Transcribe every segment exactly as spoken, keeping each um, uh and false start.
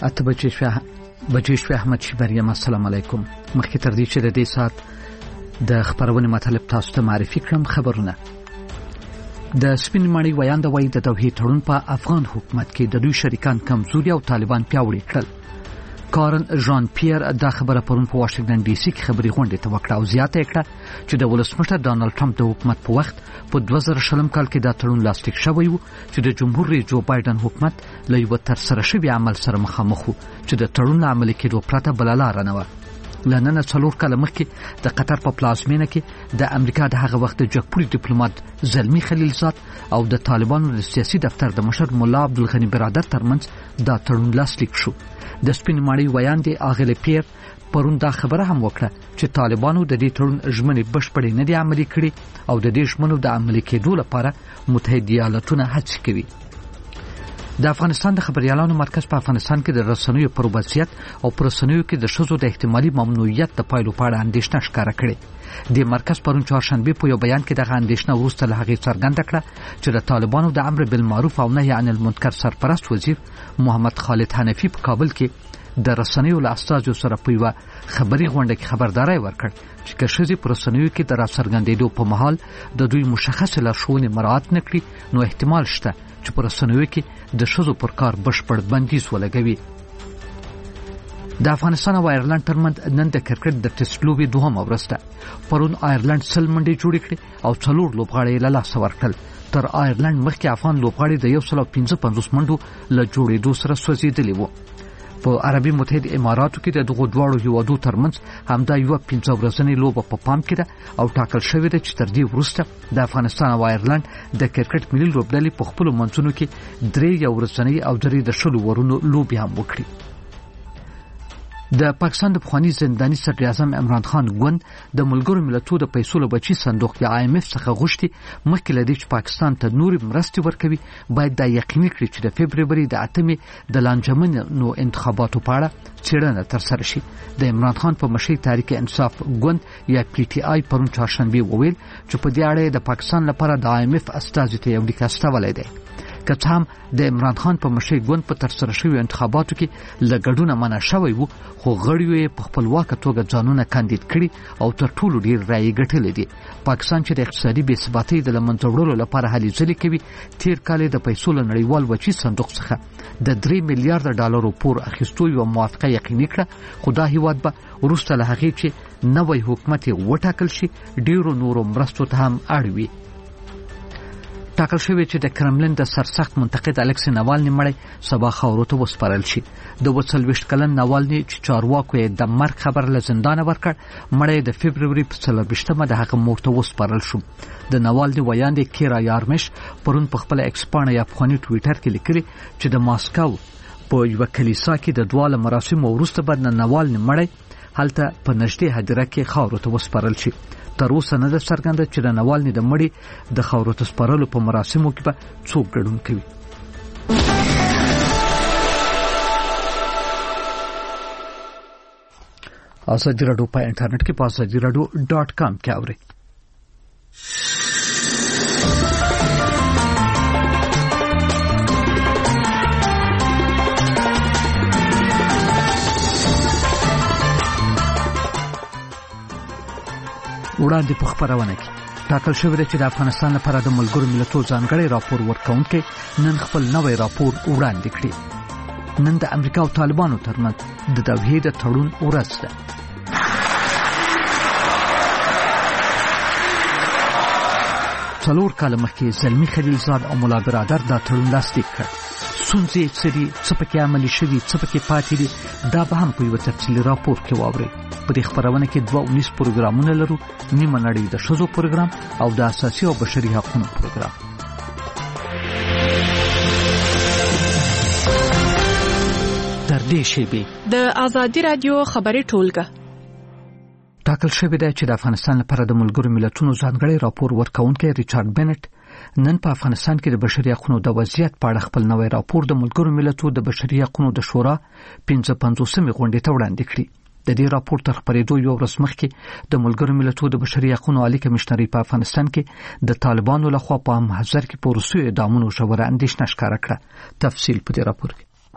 اته بجې شوه بجې شوه احمد شبریم. السلام علیکم. مخکې تر دې چې د دې سات د خبرونې مطلب تاسو ته معرفي کړم، خبرونه. د سپین ماڼۍ ویاند وایي د توحید تړون په افغان حکومت کې د دوی شریکان کمزوري او طالبان پیاوړي کړل. کارن ژان پیر دا خبره پرون په واشنگټن ډي سي کې خبري غونډې ته وکړه او زیاته کړه چې د ولسمشر ډانلډ ټرمپ د حکومت په وخت په دوه زره شلم کال کې دا تړون لاسلیک شوی و چې د جمهور رئیس جو بایدن حکومت له یو تر سره شوی عمل سره مخامخ و چې د تړون عملي کېدو پرته بل لار نه و. لنن څلور کاله مخکې د قطر په پلازمینه کې د امریکا د هغه وخت د جګپوري ډیپلوماټ زلمی خلیلزاد او د طالبانو د سیاسي دفتر د مشر مولا عبدالغنی برادر ترمنځ دا تړون لاسلیک شو. د سپین ماڼۍ ویاند اغلی پیر پرون دا خبره هم وکړه چې طالبانو د دې تړون ژمنې بشپړې نه دي عملي کړې او د دې ژمنو د عملي کېدو لپاره متحده ایالاتونه هڅې کوي. د افغانستان د خبريالانو مرکز په افغانستان کې د رسنیو پر وضعیت او پر رسنیو کې د شذو د احتمالي ممنوعیت د پایلو په اړه اندېښنه ښکاره کړې. د مرکز پرون چهارشنبه په یو بیان کې د اندېښنه وروسته له هغې څرګنده کړه چې د طالبانو د امر بالمعروف او نهي عن المنکر سرپرست وزیر محمد خالد حنفي په کابل کې د رسنیو له استازو سره په یو خبري غونډه کې خبرداري ورکړ چې که شذې پر رسنیو کې د راڅرګندېدو په مهال د دوی مشخص لارښوونې مراعات نکړي نو احتمال شته چې پر رسنیو کې د شذو پر کار بشپړ بندیز ولګوي. د افغانستان او ایرلند ترمنځ نن د کرکټ د ټیسټ لوبې دوهمه ورځ ده. پرون ایرلند سل منډې جوړې کړې او څلور لوبغاړي له لاسه ورکړل. تر ایرلند مخکې افغان لوبغاړي د یو سل او پنځه پنځوس منډو له جوړېدو سره سوځېدلي وو. په عربي متحده اماراتو کې د دغو دواړو هیوادو ترمنځ همدا یو پنځه ورځنۍ لوبه په پام کې ده او ټاکل شوې ده چې تر دې وروسته د افغانستان او ایرلند د کرکټ ملي لوبډلې په خپلو منځونو کې درې یو ورځنۍ او درې د شلو ورونو لوبې هم وکړي. د پاکستان د پخوانی زنداني صدر اعظم عمران خان ګوند د ملګرو ملتونو د پیسو له بچي صندوق یا آی ایم اف څخه غوښتي مخکې له دې چې پاکستان ته نورې مرستې ورکوي باید دا یقیني کړي چې د فبروري د اتمې د لانجمنو انتخاباتو په اړه څېړنه ترسره شي. د عمران خان په مشرۍ تحریک انصاف ګوند یا پی ټي آی پرون چهارشنبه وویل چې په دې اړه د پاکستان لپاره د آی ایم اف استازي ته یو لیک استولی دی. که څه هم د عمران خان په مشرۍ ګوند په ترسره شویو انتخاباتو کې له ګډونه منع شوی وو خو غړیو یې په خپلواکه توګه ځانونه کاندید کړي او تر ټولو ډېر رایې ګټلې دي. پاکستان چې د اقتصادي بې ثباتۍ د له منځه وړلو لپاره هلې ځلې کوي تېر کال د پیسو له نړیوال وچي صندوق څخه د درې میلیارډ ډالرو پور اخیستو یوه موافقه یقیني کړه خو دا هیواد به وروسته له هغې چې نوی حکومت یې وټاکل شي ډېرو نورو مرستو ته هم اړ وي. ټاکل شوی چې د کرملین د سرسخت منتقد الکسی ناوالني مړی سبا خاورو ته وسپارل شي. د اووه څلوېښت کلن ناوالني چې چارواکو یې د مرګ خبر له زندانه ورکړ مړی د فبروري په څلرویشتمه د هغه مور ته وسپارل شو. د ناوالني ویاند کیرا یارمش پرون په خپل ایکس پاڼه یا پخواني ټویټر کې لیکلي چې د ماسکو په یوه کلیسا کې د دواړو مراسمو وروسته به د ناوالني مړی هلته په نږدې هدیره کې خاورو ته وسپارل شي. تر اوسه نه ده څرګنده چې د ناوالني د مړي د خاورو ته سپارلو په مراسمو کې به څوک ګډون کوي. ازادي راډیو په انټرنیټ کې په ازادي راډیو ډاټ کام کې اورئ. وړاندې په خبرونه کې ټاکل شوی دی چې د افغانستان لپاره د ملګرو ملتونو ځانګړی راپور ورکونکي نن خپل نوی راپور وړاندې کړي. نن د امریکا او طالبانو ترمنځ د توحید تړون ورځ ده. څلور کاله مخکې زلمی خلیلزاد او مولا برادر دا تړون لاسلیک کړ. ستونزې څه دي، څه پکې عملي شوي، څه پکې پاتې دي، دا به هم په یوه تفصیلي راپور کې واورئ. په دې خبرونه کې دوه اونیس پروګرامونه لرو، نیمه نړۍ د ښځو پروګرام او د اساسي او بشري حقوقو پروګرام. تر دې شیبې د ازادي رادیو خبري ټولګه ټاکل شوی دی چې د افغانستان لپاره د ملګرو ملتونو ځانګړی راپور ورکونکي ریچارډ بنټ نن په افغانستان کې د بشري حقوقو د وضعیت په اړه خپل نوی راپور د ملګرو ملتونو د بشري حقوقو د شورا پنځه پنځوسمې غونډې ته وړاندې کړي. د دې راپور تر خپرېدو یو ورځ مخکې د ملګرو ملتونو د بشري حقوقو عالی کمشنري په افغانستان کې د طالبانو لخوا په محضر کې په روسي اعدامونو ژوره اندېښنه ښکاره کړه. تفصیل په دې راپور کې.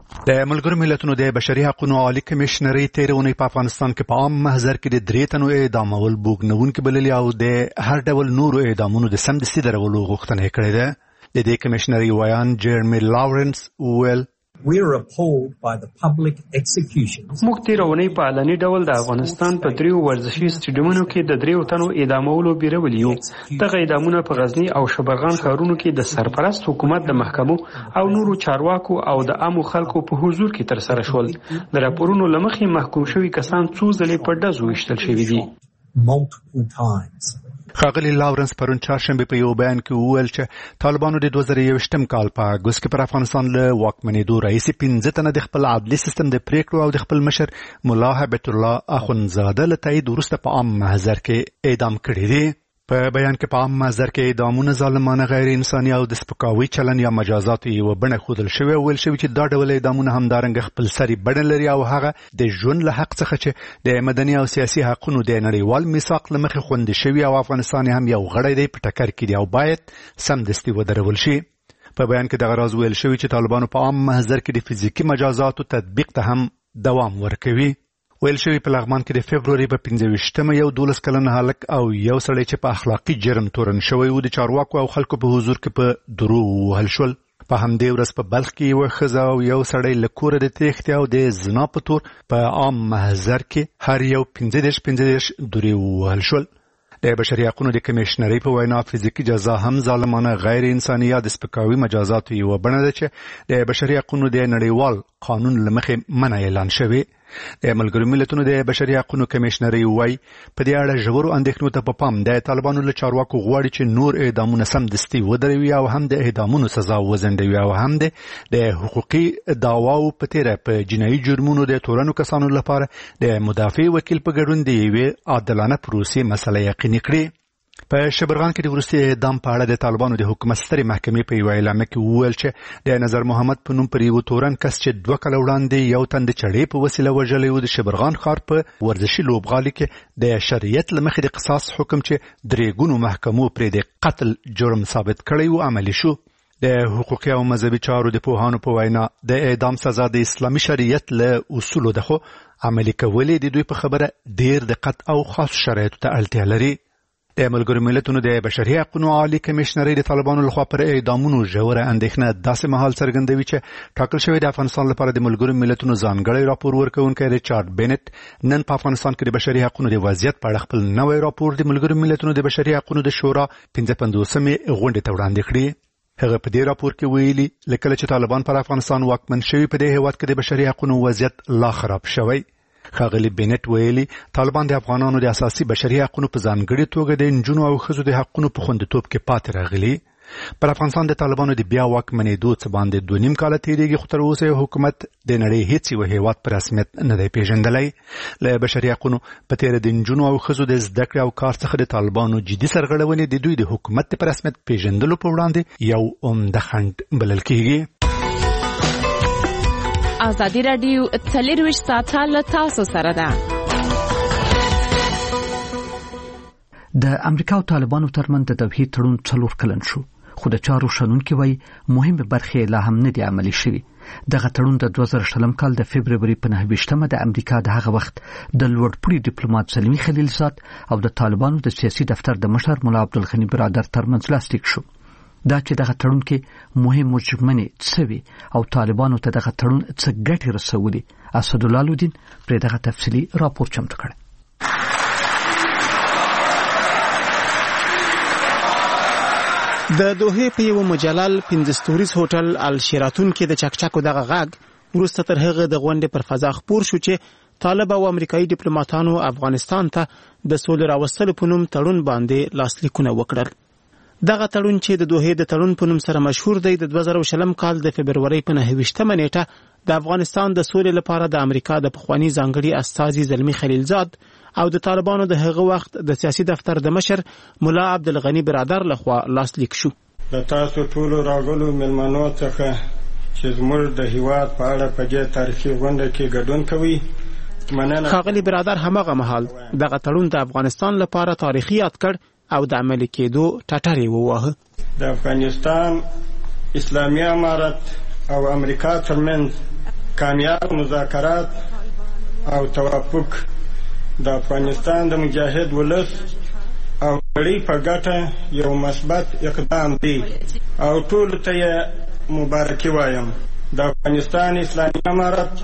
د ملګرو ملتونو د بشري حقوقو عالی کمشنري تېره اونۍ په افغانستان کې په عام محضر کې د درې تنو اعدامول بوږنوونکي بللي او د هر ډول نورو اعدامونو د سمدستي درولو غوښتنه یې کړې ده. د دې کمشنري ویان جیرمي لاورنس وویل We're appalled by the public executions. موږ تېره اونۍ په علني ډول د افغانستان په دریو ورزشي سټیډیومونو کې د دریو تنو اعدامولو بیرولي یو. دغه اعدامونه په غزني او شبرغان ښارونو کې د سرپرست حکومت د محکمو او نورو چارواکو او د عامو خلکو په حضور کې ترسره شول. د راپورونو له مخې محکوم شوي کسان څو ځلې په ډزو ویشتل شوي دي. Multiple times. ښاغلي لاورنس پرون چهارشنبه په یو بیان کې وویل چې طالبانو د دوه زره یوویشتم کال په اګوست کې پر افغانستان له واکمنېدو راهیسې پنځه تنه د خپل عدلي سیستم د پریکړو او د خپل مشر ملا هیبت الله اخوندزاده له تایید وروسته په عام محضر کې اعدام کړي دي. په بیان کې په عام محضر کې اعدامونه ظالمانه غیر انساني او د سپکاوي چلن یا مجازاتو یوه بڼه ښودل شوې او ویل شوي چې دا ډول اعدامونه همدارنګه خپلسري بڼه لري او هغه د ژوند له حق څخه چې د مدني او سیاسي حقونو د نړیوال میثاق له مخې خوندي شوي او افغانستان هم یو غړی دی په ټکر کې دی او باید سمدستي ودرول شي. په بیان کې دغه راز ویل شوي چې طالبانو په عام محضر کې د فزیکي مجازاتو تطبیق ته هم دوام ورکوي. ویل شوي په لغمان کې د فبروري په پنځه ویشتمه یو دولس کلن هلک او یو سړی چې په اخلاقي جرم تورن شوی و د چارواکو او خلکو په حضور کې په درو ووهل شول. په همدې ورځ په بلخ کې یوه ښځه او یو سړی له کوره د تېښتې او د زنا په تور په عام محضر کې هر یو پنځه دېرش پنځه دېرش دورې ووهل شول. د بشري حقوقو د کمشنري په وینا فزیکي جزا هم ظالمانه غیر انساني یا د سپکاوي مجازاتو یوه بڼه ده چې د بشري حقوقو د نړیوال قانون له مخې منع اعلان شوی. د ملګرو ملتونو د بشري حقوقو کمشنري وایي په دې اړه ژورو اندېښنو ته په پام د طالبانو له چارواکو غواړي چې نور اعدامونه سمدستي ودروي او هم د اعدامونو سزا وځنډوي او هم د حقوقي دعواو په تېره په جنایي جرمونو د تورنو کسانو لپاره د مدافع وکیل په ګډون د یوې عادلانه پروسې مسله یقیني کړي. په شبرغان کې د وروستي اعدام په اړه د طالبانو د حکومت سترې محکمې په یوه اعلامیه کې وویل چې د نظر محمد په نوم پر یو تورن کس چې دوه کاله وړاندې یو تن د چړې په وسیله وژلی و د شبرغان ښار په ورزشي لوبغالي کې د شریعت له مخې د قصاص حکم چې درې ګونو محکمو پرې د قتل جرم ثابت کړی و عملي شو. د حقوقي او مذهبي چارو د پوهانو په وینا د اعدام سزا د اسلامي شریعت له اصولو ده خو عملي کول د دوی په خبره ډېر دقت او خاص شرایطو ته اړتیا لري. د ملګرو ملتونو د بشري حقوقو عالی کمشنري د طالبانو لخوا پر اعدامونو ژوره اندېښنه داسې مهال څرګندوي چې ټاکل شوی د افغانستان لپاره د ملګرو ملتونو ځانګړی راپور ورکوونکی ریچارډ بینټ نن په افغانستان کې د بشري حقوقو د وضعیت په اړه خپل نوی راپور د ملګرو ملتونو د بشري حقوقو د شورا پنځه پنځوسمې غونډې ته وړاندې کړي. هغه په دې راپور کې ویلي لکه چې طالبان پر افغانستان واکمن شوي په دې هېواد کې د بشري حقوقو وضعیت لا خراب شوی. ښاغلي بینټ ویلي طالبان د افغانانو د اساسي بشري حقوقو په ځانګړي توګه د نجونو او ښځو د حقوقو په خوندیتوب کې پاتې راغلي. پر افغانستان د طالبانو د بیا واکمنېدو څه باندې دوه نیم کاله تېرېږي خو تر اوسه حکومت د نړۍ هېڅ یو هېواد په رسمیت نه دی پېژندلی. له بشري حقوقو په تېره د نجونو او ښځو د زده کړې او کار څخه د طالبانو جدي سرغړونې د دوی د حکومت د په رسمیت پېژندلو په وړاندې یو عمده خنډ بلل کېږي. ازادي راډیو څلرویشت ساعته له تاسو سره ده. د امریکا او طالبانو ترمنځ د توحید تړون څلور کلن شو خو د چارو شنونکي وایي مهمه برخې لا هم نه دي عملي شوي. دغه تړون د دوه زره شلم کال د فبروري په نهه ویشتمه د امریکا د هغه وخت د لوړپوړي ډیپلوماټ زلمي خلیلزاد او د طالبانو د سیاسي دفتر د مشر ملا عبدالغني برادر ترمنځ لاسلیک شو. دا چې دغه تړون کې مهم مجمنې څه وي او طالبانو ته دغه تړون څه ګټې رسولي، اسدالله لودین پرې دغه تفصیلي راپور چمتو کړی. د دوحې په یو مجلل پنځه ستوریز هوټل الشیراتون کې د چکچکو دغه غږ وروسته تر هغه د غونډې پر فضا خپور شو چې طالب او امریکایي ډیپلوماټانو افغانستان ته د سولې راوستلو په نوم تړون باندې لاسلیکونه وکړل. دغه تړون چې د دوحې د تړون په نوم سره مشهور دی د دوه زره شلم کال د فبروري په نهه ویشتمه نیټه د افغانستان د سولې لپاره د امریکا د پخوانی ځانګړي استازي زلمي خلیلزاد او د طالبانو د هغه وخت د سیاسي دفتر د مشر ملا عبدالغني برادر لخوا لاسلیک شو. د تاسو ټولو راغلو مېلمنو څخه چې زموږ د هیواد په اړه په دې تاریخي غونډه کې ګډون کوي مننه. ښاغلي برادر هماغه مهال دغه تړون د افغانستان لپاره تاریخي یاد کړ او د عملي کېدو ټټر یې وواهه. د افغانستان اسلامي امارت او امریکا ترمنځ کامیاب مذاکرات او توافق د افغانستان د مجاهد ولس او نړۍ په ګټه یو مثبت اقدام دی او ټولو ته یې مبارکي وایم. د افغانستان اسلامي امارت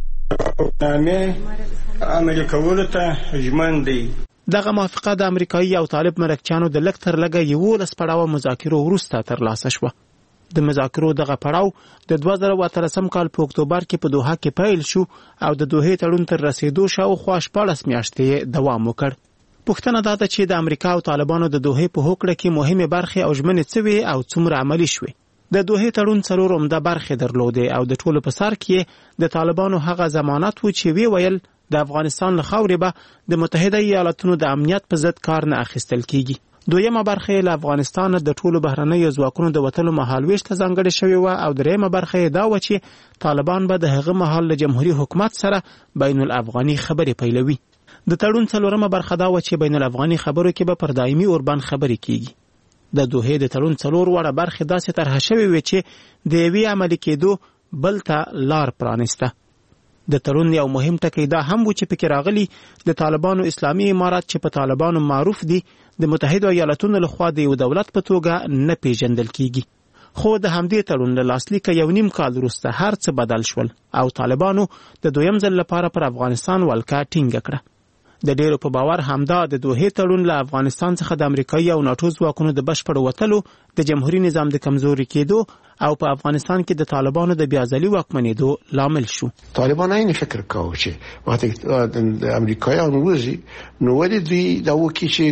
توافقنامې عملي کولو ته ژمن دی. دغه موافقه د امریکایي او طالب مرکچیانو د لږ تر لږه یولس پړاوه مذاکرو وروسته ترلاسه شوه. د مذاکرو دغه پړاو د دوه زره اتلسم کال په اکتوبر کې په دوحه کې پیل شو او د دوحې تړون تر رسیدو شاوخوا شپاړس میاشتې دوام وکړ. پوښتنه دا ده چې د امریکا او طالبانو د دوحې په هوکړه کې مهمه برخې او ژمنې څه وې او څومره عملي شوې. د دوحې تړون څلور عمده برخې درلودې او د ټولو په سر کې د طالبانو هغه ضمانت و چې وی ویل د افغانستان له خاورې به د متحده ایالاتونو د امنیت په ضد کار نه اخیستل کیږي. دویمه برخه له افغانستان د ټولو بهرنیو ځواکونو د وتلو مهالويش ته ځانګړې شوې و او دریمه برخه دا و چې طالبان به د هغه مهال له جمهوریت حکومت سره بین الافغاني خبرې پیلوي. د تړون څلورمه برخه دا و چې بین الافغاني خبرو کې به پر دایمي اوربند خبرې کیږي. د دوحې د تړون څلور وړه برخه داسې طرح شوې و چې د یوې عملي کېدو بل ته لار پرانسته. د تړون یو مهم ټکی دا هم و چې پکې راغلي د طالبانو اسلامي امارات چې په طالبانو معروف دي د متحده ایالاتونو لخوا د یو دولت په توګه نه پیژندل کیږي. خو د همدې تړون له لاسلیک یو نیم کال وروسته هر څه بدل شول او طالبانو د دویم ځل لپاره پر افغانستان ولکه ټینګه کړه. د ډیرو په باور همدا د دوحې تړون له افغانستان څخه د امریکایي او ناتو ځواکونو د بشپړ وتلو د جمهوریت نظام د کمزوري کېدو او په افغانستان کې د طالبانو د بیازلي واکمنېدو لامل شو. طالبان این فکر کاوه چې وقتی د امریکایان وځي نو ولې دوی دا وکړي چې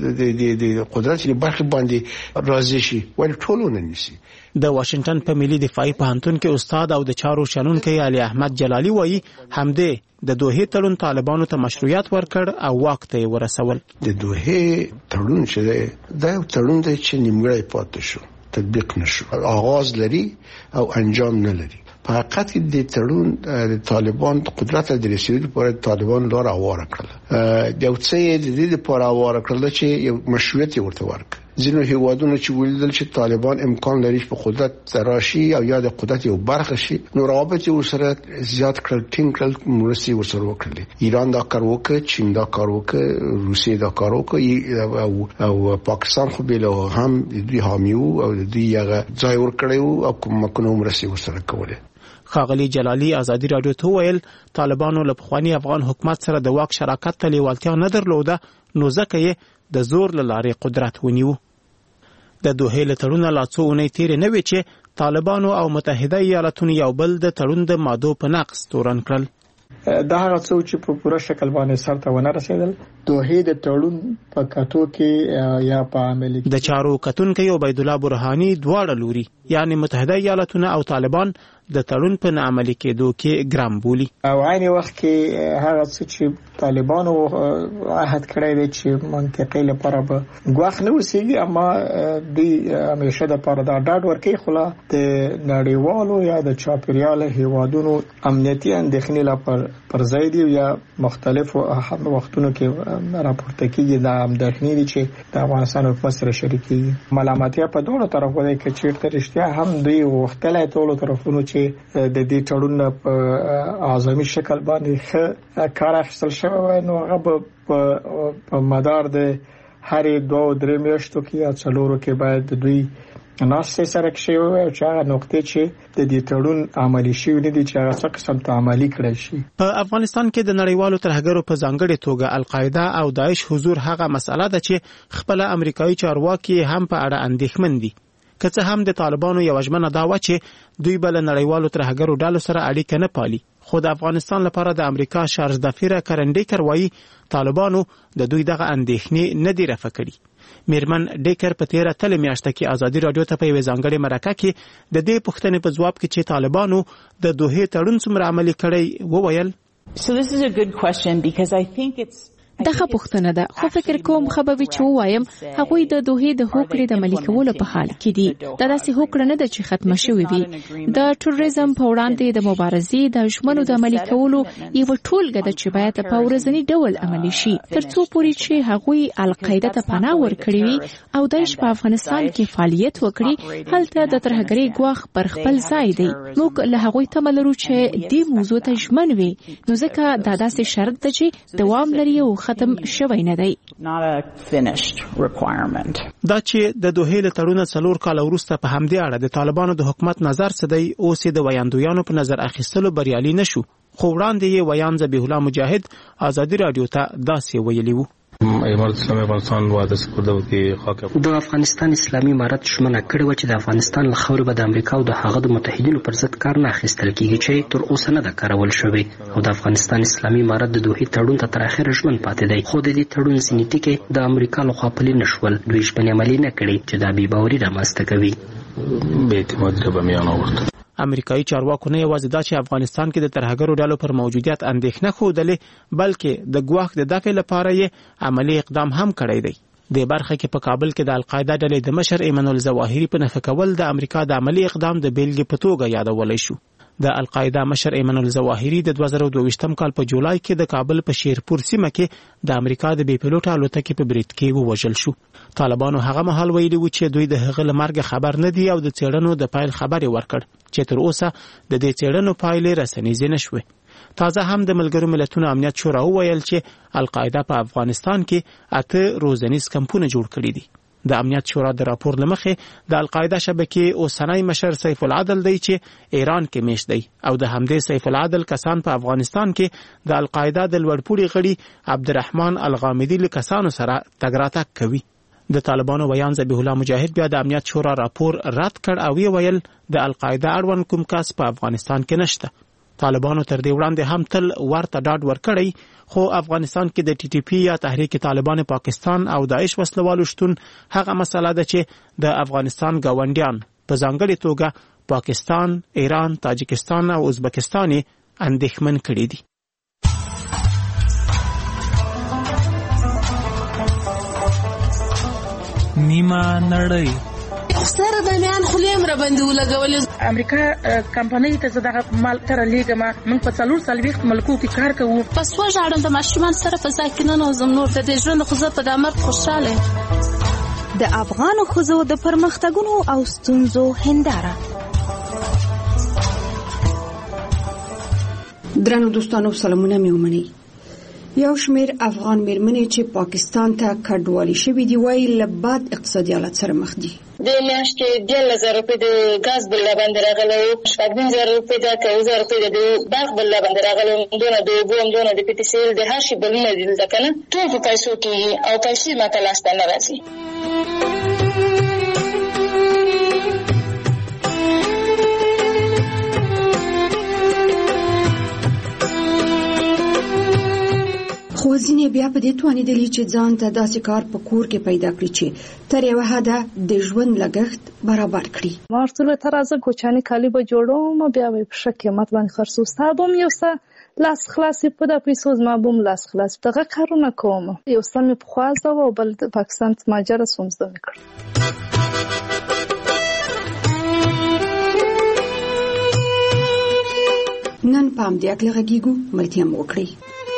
د د قدرت لري برخه باندې راضي شي ول ټولو نه نشي. د واشنگټن په ملي دفاعي پوهنتون کې استاد او د چارو شنونکي علي احمد جلالي وایي همدې د دوحې تړون طالبانو ته مشروعیت ورکړ او واک ته ورسول. د دوحې تړون چې دا یو تړون دی چې نیمګړی پاتې شو، تطبیق نشو، آغاز لري او انجام نه لري. په حقیقت کې د تړون د طالبان قدرت د رسیدو لپاره طالبان لار اواره کړل. د یو څه د دې لپاره اواره کړل چې یو مشروعیت ورته ورکړي. ځینو هیوادونو چې ولیدل چې طالبان امکان لري په قدرت راشي او یا د قدرت یو برخه شي نو روابط ورسره زیات کړل، ټینګ کړل، مرستې ورسره وکړل. ایران دا کار وکړ، چین دا کار وکړ، روسیه دا کار وکړ او او پاکستان خو به له هم د دوی حامی او د دوی هغه ځای ورکړیو او کومکونو مرستې ورسره کوله. ښاغلي جلالي ازادي رادیو ته ویل طالبانو له پخوانی افغان حکومت سره د واک شراکت ته لیوالتیا نه درلوده نو ځکه یې د زور له لارې قدرت ونیو. د دوحې له تړونه لا څو اونۍ تېرې نه وې چې طالبانو او متحده ایالاتونو یو بل د تړون د مادو په نقض تورن کړل. دا هغه څه چې په پوره شکل باندې سرته ونه رسیدل. دوحې د تړون په کتو کې یا په عملي د چارو کتونکو عبید الله برهانی دواړه لوري یعنی متحده ایالاتونه او طالبان د تړون په عملي کېدو کې ګرام بولي او عین وخت کې هغه څه چې طالبانو عهد کړی دی چې منطقې لپاره به ګواښ نه وسیږي اما د همیشه د لپاره دا ډاډ ورکوي خو د نړیوالو یا د چاپیریال هیوادونو امنیتي اندېښنې لپاره پر ځای دی یا مختلفو وختونو کې راپورته کیږي د اندېښنې دي چې د افغانستان حکومت سره شریکي ملامتیا په دوه طرفو دی چې چیرته رښتیا هم دوی وختلای ټولو طرفونو چې د دې تړون په اعظمي شکل باندې ښه کار اخیستل شوی نو هغه په مدار د هرې دوه درې میاشتو کې یا څلورو کې باید دوی ناسې سره کې شوی او چې هغه نقطې چې د دې تړون عملي شوی نه دي چې هغه څه قسم ته عملي کړی شي. په افغانستان کې د نړیوالو ترهګرو په ځانګړې توګه القاعده او داعش حضور هغه مسله ده چې خپل امریکایي چارواکي هم په اړه اندېښمن دي. که څه هم د طالبانو یو ژمنه دا و چې دوی بل نړیوالو ترهګرو ډلو سره اړیکه نه پالي خو د افغانستان لپاره د امریکا شارج دفیره کرنډیکر وایي طالبانو د دوی دغه اندېښنې نه دي رفع کړي. میرمن ډیکر په تیره تل میاشته کې ازادي رادیو ته په یوه ځانګړې مرکه کې د دې پوښتنې په ځواب کې چې طالبانو د دوحې تړون څومره عملي کړی وویل So this is a good question because I think it's دغه پوښتنه ده، خو فکر کوم خبري چې وایم هغوی د دوه د هوکړې د عملي کولو په حال کې دي. دا داسې هوکړه نه ده چې ختمه شوې وي. د ټوریزم په وړاندې د مبارزې د ژمنو د عملي کولو یو ټولګه ده چې باید په ورځني ډول عملي شي ترڅو پورې چې هغوی القاعده ته پناه ورکړي وي او داعش په افغانستان کې فعالیت وکړي. هلته د ترهګرۍ ګواښ پر خپل ځای دی. موږ له هغوی تمه لرو چې دې موضوع ته ژمن وي، نو ځکه دا داسې شرط ده چې دوام لري او ختم شوی نه دی. دا چې د دوه له تړون څلور کال وروسته په همدې اړه د طالبانو د حکومت نظر څه دی، اوس د ویاندویانو په نظر اخیستلو بریالي نشو. خو وړاندې یې ویان ذبیح الله مجاهد ازادي رادیو ته داسې ویلي وو: د افغانستان اسلامي امارت ژمنه کړې و چې د افغانستان له خاورې به د امریکا او د هغه د متحدینو پر ضد کار نه اخیستل کیږي چې تر اوسه نه ده کارول شوی، او د افغانستان اسلامي امارت د دوه تړون ته تر اخره ژمن پاتې دی. خو د دې تړون ځینې ټکي د امریکا لخوا پلي نه شول. دوی ژمنې عملي نه کړې چې دا بې باوري رامنځته کوي. امریکایي چارواکو نه یوازې دا چې افغانستان کې د ترهګرو ډلو پر موجودیت اندېښنه ښودلې، بلکې د ګواښ د دفع لپاره یې عملی اقدام هم کړی دی. د برخه کې په کابل کې د القاعده ډلې د مشر ایمن الظواهري په نفي کول د امریکا د عملی اقدام د بیلګې په توګه یادولی شو. د القاعده مشر ایمن الظواهري د دوه زره دوه کال په جولای کې د کابل په شیرپور سیمه کې د امریکا د بي پيلوټ الوتکې په برید کې ووژل شو. طالبانو هغه مهال ویلي و چې دوی د هغه لمرګ خبر نه دي او د څېړنو د پایل خبري ورکړ چې تر اوسه د دې څېړنو پایلې رسنیزې نشوي. تازه هم د ملګرو ملتونو امنیت شورا وویل چې القاعده په افغانستان کې اته روزنیز کمپونه جوړ کړي دي. د امنیت شورا د راپور لمخې د القاعده شبکې اوسنۍ مشر سیف العدل دی چې ایران کې میشت دی او د همدې سیف العدل کسان په افغانستان کې د القاعده د لوړپوړي غړي عبدالرحمن الغامدي له کسانو سره تګ راتګ کوي. د طالبانو ویان ذبیح الله مجاهد بیا د امنیت شورا راپور رد کړ او ویل د القاعده اړوند کوم کس په افغانستان کې نشته. طالبانو تر دې وړاندې هم تل ورته ډاډ ورکړی، خو افغانستان کې د ټي ټي پی یا تحریک طالبان پاکستان او داعش وسلوالو شتون هغه مسله ده چې د افغانستان ګاونډیان په ځانګړې توګه پاکستان، ایران، تاجکستان او ازبکستان اندېښمن کړي دي. نیمه نړۍ سره د میان خلیم را باندې ولګولې. امریکا کمپنۍ ته زداغه مال تر لیګه ما موږ په څلور سالويخت ملکو کې کار کوو. پس وژاړم د ماشومان سره په ځای کې نه نوزم نور د دې ژوند خو زه په دامر خوشاله. د افغان ښځو د پرمختګونو او ستونزو هنداره. درنو دوستانو سلامونه مې ومنئ. یو شمیر افغان میرمنې چې پاکستان ته کډوالي شوي دي وایي له بد اقتصادي حالت سره مخ دي. د میاشتې دیارلس زره روپۍ د ګاز بل باندې راغلی و، شپږ نیم زره روپۍ د که اوه زره روپۍ د باغ بل باندې راغلی و، دونه د اوبو هم دونه د پي ټي سی ایل د هر شي بلونه دي دلته که نه ټول په پیسو کېږي او پیسې ماته لاسته نه راځي. خو ځینې بیا په دې توانېدلي چې ځان ته داسې کار په کور کې پیدا کړي چې تر یوه حده د ژوند لګښت برابر کړي. ما ورته وویل ته راځه کوچني کالي به جوړوم، بیا به یې په ښه قیمت باندې خرڅوو، ستا به هم یو څه لاس خلاص وي، په دغه پیسو زما به هم لاس خلاص وي. دغه کارونه کوم. یو څه مې پخوا زده وه او بل د پاکستان مهاجره شوم، زده مې کړ. نن په همدې هکله غږېږو، ملتیا مو وکړئ.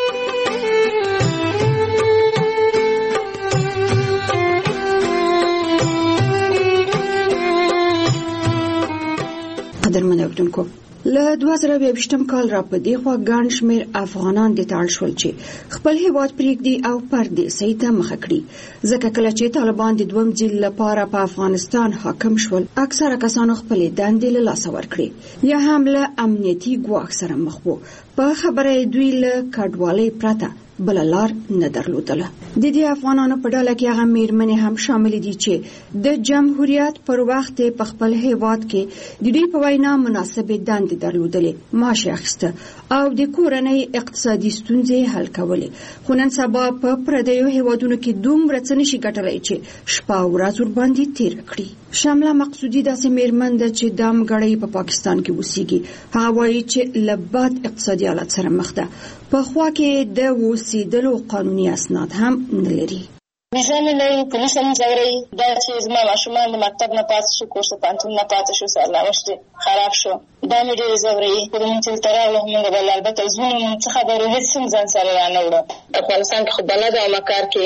قدرمن اوریدونکو، له دوه زره یوویشتم کال را په دې خوا ګڼ شمېر افغانان دې ته اړ شول چې خپل هېواد پرېږدي او پردیسۍ ته مخه کړي. ځکه کله چې طالبان د دویم ځل لپاره په افغانستان حاکم شول، اکثره کسانو خپلې دندې له لاسه ورکړې یا هم له امنیتي ګواښ سره مخ وو. په خبره دوی له کډوالۍ پرته بل لار نه درلودله. د دې افغانانو په ډله کې هغه میرمنې هم شامل دي چې د جمهوریت پر وخت په خپل هیواد کې د دوی په وینا مناسبې دندې درلودلې، معاش اخیسته او د کورنۍ اقتصادي ستونزې حل کولې. خو نن سبا په پردیو هیوادونو کې دومره څه نشي ګټلی چې شپه ورځ ورباندې تېره کړي. شمله مقصودي داسې میرمن ده چې د امګړۍ په پاکستان کې اوسېږي. هغه وایي چې له بد اقتصادي حالت سره مخ ده. په خوا کې د اوس ګرځېدلو قانوني اسناد هم نه لري. ویزه نه لري، پولیس هم ځوروي. دا چې زما ماشومان د مکتب نه پاتې شو، کورس پوهنتون نه پاتې شو، سرنوشت خراب شو، دا مې ډېر ځوروي. خو موږ چې دلته راغلو موږ به البته زموږ څه خبرو هېڅ هم ځان سره رانه وړه. افغانستان کې خو بلد او مکار کې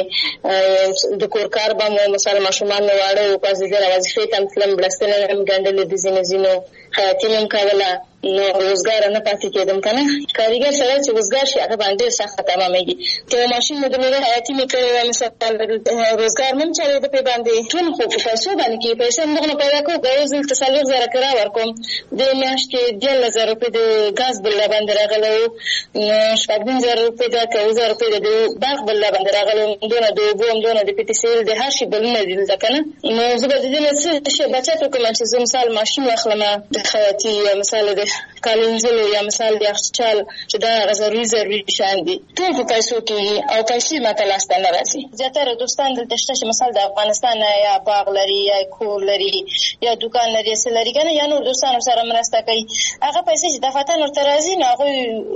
د کور کار به مو مثلا ماشومان مې واړه وو، پس زه وظیفې ته هم تلم، بړستنې مې هم ګنډلې د ځینو ځینو، خیاطي مې هم کوله، نو روزګار نه پاتې کېدم که نه. کارګر سړی چې روزګار شي هغه باندې ډېر سخته تمامېږي. که یو ماشین مې درلوده، خیاطي مې کړې وه، مثلا روزګار مې هم چلېده پرې باندې، ټول خو په پیسو باندې کېږي. پیسې هم دغه نه پیدا کوو، که یو ځل ته څلور زره کرا ورکوم، دې میاشت کې دیارلس زره روپۍ د ګاز بل باندې راغلی وو، شپږ نیم زره روپۍ ده، که اووه زره روپۍ د برق بل باندې راغلی وو، همدونه د اوبو، همدونه د پیټیسیل، د هر شي بلونه دي دلته که نه. نو زه به د دې نه څه شی بچت وکړم چې زه مثال ماشین واخلم د خیاطي، یا مثال د کالو وینځلو، یا مثال د یخچال، چې دا هغه ضروري ضروري شیان دي، ټول په پیسو کېږي او پیسې ماته لاسته نه راځي. زیاتره دوستان دلته شته چې مثال د افغانستان نه یا باغ لري، یا کور لري، یا دوکان لري، څه لري که نه، یا نور دوستانو سره مرسته کوي. هغه پیسې چې دفعتاً ورته راځي، نو هغوی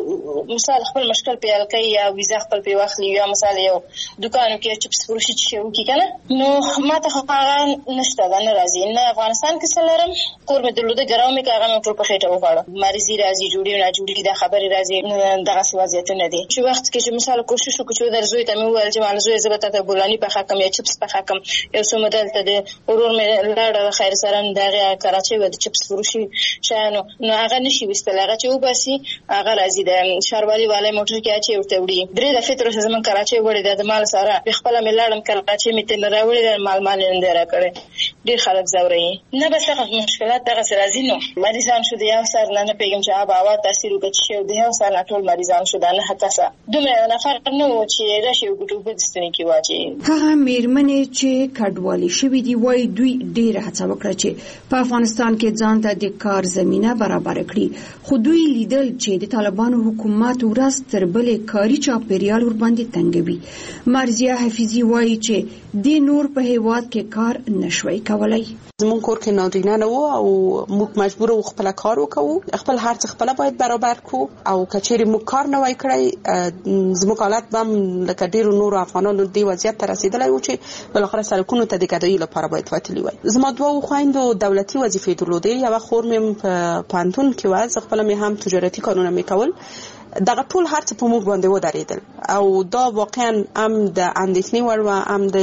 مثال خپل مشکل پرې حل کوي، یا ویزه خپل پرې واخلي، یا مثال یو دوکانو کې چپس فروشي چې شی وکړي که نه. نو ماته خو هغه نشته ده، نه راځي. نه افغانستان کې څه لرم، کور مې درلوده، ګرام مې که هغه مې ټول په خېټه وخوړه. مریضي راځي، جوړې نه جوړې، دا خبرې راځي، دغسې وضعیتونه دي. چې وخت کې چې مثال کوشش وکړو چې در زوی ته مې وویل چې ماله زویه زه به تا ته بولاني پخه کړم یا چپس پخه کړم. یو څو مو دلته د ورور مې لاړه خیر سره د هغې کراچۍ وه د چپس فروشي شیانو، نو هغه نشي ویستلی. هغه چې وباسي هغه راځي د ښاروالي والی موټر کې اچوي، ورته وړي. درې دفعې تر اوسه زموږ کراچۍ وړې ده د مال سره، خپله مې لاړم کراچۍ مې ترې نه راوړې ده، مال مال یې نه دی راکړی. ډېر خلک ځوروي. نه بس هغه مشکلات دغسې راځي. نو مریضان شو د یو سر نه، نه پوهېږم چې آب هوا تاثیر وکړه چې د یو سر نه ټول مریضان شو، دا نهه کسه. دومره یو نفر نه و چې راشي یو ګوټ اوبه د ستوني کې واچوي. هغه مېرمنې چې کډوالې شوي دي وایي دوی ډېره هڅه وکړه چې په افغانستان کې ځان ته د کار زمینه برابره کړي، خو دوی لیدل چې د طالبانو حکومت ورځ تر بلې کاري چاپېریال ورباندې تنګوي. مرضیه حفیظي وایي چې د نور په هېواد کې کار نشوي کولی. زمون کور کې نارینه نه وو او موږ مجبور وو خپل کار وکړو، خپل هر څه خپل باید برابر کو، او کچېری موږ کار نه وای کړی زموږ حالت بم لکه ډیرو نور افغانانو دی وضعیت ته رسیدلی و چې بلاخره سرکونو ته د ګډوډۍ لپاره باید وتلی وای. زما دوه خويندو دولتي وظیفې درلودې، یو خور مې په پانتون کې و، خپل مې هم تجارتي کارونه مې کول. دغه ټول هر څه په موږ باندې ودرېدل او دا واقعا هم د اندېښنې وړ و، هم د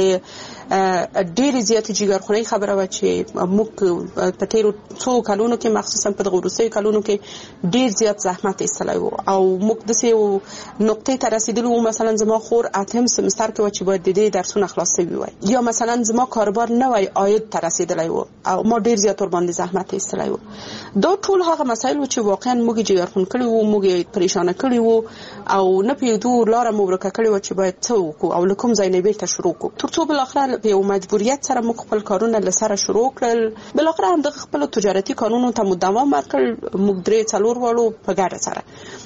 ډېرې زیاتې جګرخونۍ خبره وه چې موږ په تېرو څو کلونو کې مخصوصا په دغه وروستیو کلونو کې ډېر زیات زحمت ایستلی و او موږ داسې یو نقطې ته رسېدلي وو. مثلا زما خور اتم سمستر کې وه چې باید د دې درسونه خلاص شوي وای، یا مثلا زما کاروبار نوی عاید ته رسېدلی و او ما ډېر زیات ورباندې زحمت ایستلی و. دا ټول هغه مسایل و چې واقعا موږ یې جګرخون کړي وو، موږ یې پریشانه کړي وو او نه پوهېدو لاره مو ورکه کړې وه چې باید څه وکړو او له کوم ځای نه بېرته شروع کړو، تر څو بالاخره په یو مجبوریت سره موږ خپل کارونه له سره شروع کړل. بالاخره همدغه خپلو تجارتي کارونو ته مو دوام ورکړل، موږ درې څلور واړو په ګډه سره.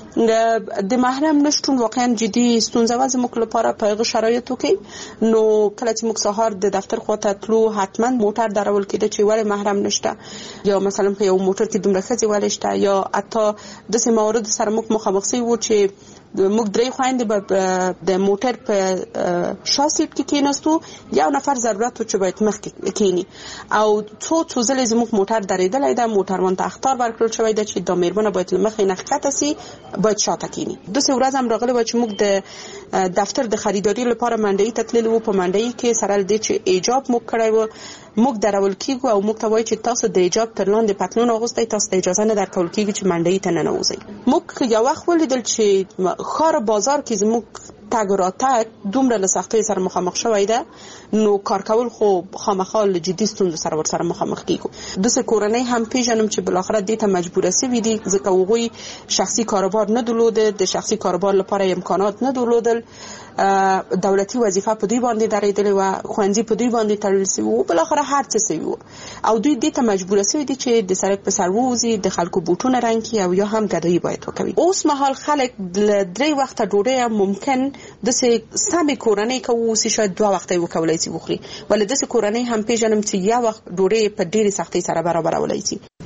د محرم نشتون واقعا جدي ستونزه وه زموږ لپاره په هغه شرایطو کې. نو کله چې موږ سهار د دفتر خواته تلو حتما موټر درول کېده چې ولې محرم نشته، یا مثلا په یو موټر کې دومره ښځې ولې شته، یا حتی داسې مواردو سره موږ مخامخ شوي وو چې موږ درې خويندې به د موټر په شا سیټ کې کېناستو، یو نفر ضرورت و چې باید مخکې کېني او څو څو ځلې زموږ موټر درېدلی ده، موټروان ته اخطار ورکړل شوی ده چې دا مېرمنه باید له مخې نه ښکته سي، باید شاته کېني. داسې ورځ هم راغلی وه چې موږ د دفتر د خریداري لپاره منډیي ته تللي وو. په منډیي کې سره له دې چې ایجاب موږ کړی و، موږ درول کېږو او موږ ته وایي چې تاسو د ایجاب تر لاندې پتلون اغوستی، تاسو ته اجازه نه درکول کېږي چې منډیي ته ننوځئ. موږ یو وخت ولیدل چې ښار بازار کې زموږ تګ راتګ دومره له سختیو سره مخامخ شوی ده، نو کار کول خو خامخا له جدي ستونزو سره ورسره مخامخ کېږو. داسې کورنۍ هم پېژنم چې بالاخره دې ته مجبوره سوي دي ځکه هغوی شخصي کاروبار نه درلوده، د شخصي کاروبار لپاره امکانات نه درلودل، دولتي وظیفه په دوی باندې درېدلې وه، ښوونځي په دوی باندې تړل سوي وو، بالاخره هر څه سوي وو او دوی دې ته مجبوره سوي دي چې د سړک په سر ووځي، د خلکو بوټونه رنګ کړي او یا هم ګډوډي باید وکوي. اوس مهال خلک له درې وخته ډوډۍ ممکن داسې سمې کورنۍ که واوسي شاید دوه وخته یې وکولی سي وخوري، ولې داسې کورنۍ هم پېژنم چې یو وخت ډوډۍ په ډېرې سختۍ سره برابرولی سي.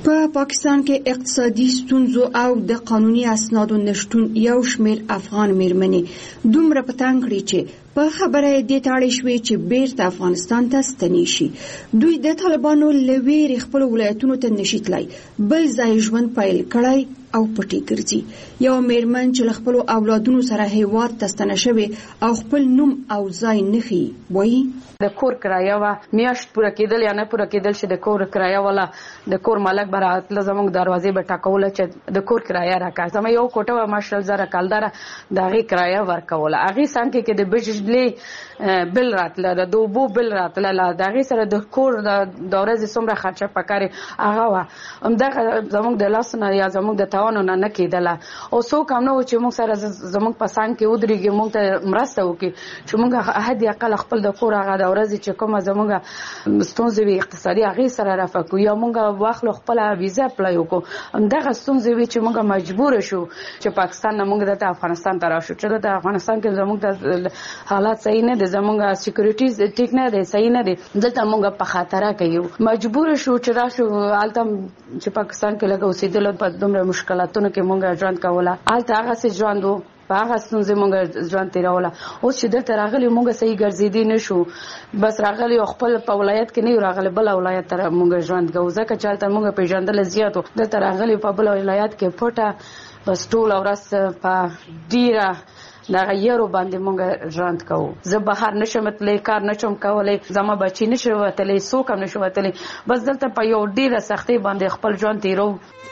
په پاکستان کې اقتصادي ستونزو او د قانوني اسنادو نشټون یو شمېر افغان میرمنې دومره په تنګ کړي چې په خبره دې تاړې شوې چې بیرته افغانستان ته ستنې شي. دوی د طالبانو له ویرې خپل ولایتونو ته نشي تلای، بل ځای ژوند پیل کړی او پټي ګرځي. یو میرمن چې له خپل اولادونو سره هیواد ته ستنه شوې او خپل نوم او ځای نخي وایي د کور کرایه وا میاشت پوره کېدل یا نه پوره کېدل چې د کور کرایه ولا د کور مالک برات لزموږ دروازې به ټاکول چې د کور کرایه راکړه. زما یو کوټه و ماشل زره کالدار دغه کرایه ورکول. هغه څنګه کې د بجلی بل راتله د دوبو بل راتله دغه سره د کور د دورې څومره خرچه پکاري هغه وا همدغه زموږ د لاس نه یا زموږ د تاوانو نه کېدله. او څوک هم نه و چې موږ سره زموږ په سان کې ودرېږي موږ ته مرسته وکړي چې موږ هدي اقل خپل د کور هغه ورځ چې کومه زموږ ستونزې وي اقتصادي هغه سره رافقو یا موږ واخلو خپل ویزا اپلای وکړو. همدغه ستونزې وي چې موږ مجبور شو چې پاکستان نه موږ د افغانستان ته راشو چې د افغانستان کې زموږ د حالات صحیح نه دي، زموږ سکیورټي ټیک نه دي، صحیح نه دي، دلته موږ په خطر کې یو. مجبور شو چې راشو الته چې پاکستان کې لګو اوسېدل په دومره مشکلاتونو کې موږ ژوند کوله. الته هغه څه ژوند وو په هغه ستونزې موږ ژوند تیروله. اوس چې دلته راغلي موږ صحیح ګرځېدی نه شو، بس راغلي خپل په ولایت کې نه یو راغلي بل ولایت ته موږ ژوند کوو ځکه چې هلته موږ پیژندل زیات وو. دلته راغلي په بل ولایت کې پټه بس ټول ورځ په ډیره دغه یارو باندې موږ ژوند کوو. زه بهر نشم تللی، کار نشم کولی، زما بچي نشي وتلی، څوک هم نشي وتلی، بس دلته په یو ډیره سختۍ باندې خپل ژوند تیرو.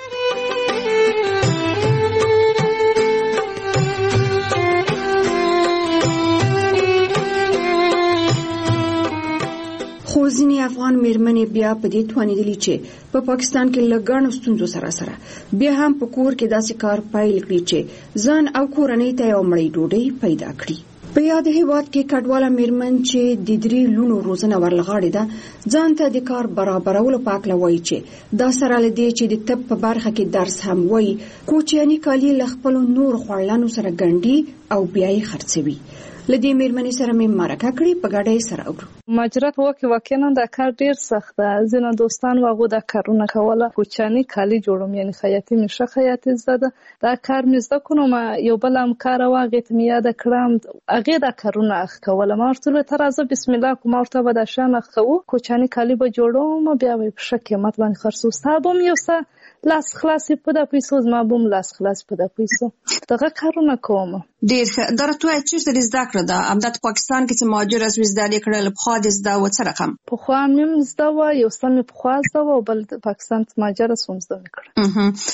خو ځینې افغان میرمنې بیا په دې توانېدلي چې په پاکستان کې له ګڼو ستونزو سره سره بیا هم په کور کې داسې کار پیل کړي چې ځان او کورنۍ ته یو مړۍ ډوډۍ پیدا کړي. په یاد هیواد کې کډواله میرمن چې د درې لونو روزنه ورلغاړې ده ځان ته د کار برابرولو په هکله وایي چې دا سره له دې چې د طب په برخه کې درس هم وایي کوچیاني کالي له خپلو نورو خوړلانو سره ګنډي او بیا یې خرڅوي. لدی میرمنې سره مې مرکه کړې په ګډه سره اورو. مهاجرت وکي واقعا دا کار ډیر سخت ده. ځینې دوستان واغو دا کارونه کوله، کوچاني کالي جوړوم یعنی خیاطي مشه خیاطي زده دا کار مې زده کوم. یو بل هم کار واغې ته مې یاد کړم هغه دا کارونه اخ کوله. ما ورته تر ازه بسم الله کوم ورته به دا شان اخ کوو کوچاني کالي به جوړوم بیا به په شکه مطلب خرڅو ستابم یو څه لاس خلاصي په د پیسو زما بوم لاس خلاص په د پیسو دغه کارونه کوم. ډیر درته چې د زده کړه ده امداد پاکستان کې چې مهاجر از زده کړل په خو د زده و څه رقم په خو مم زده و یو سم په خو زده و بل پاکستان ته مهاجر سوم زده کړ.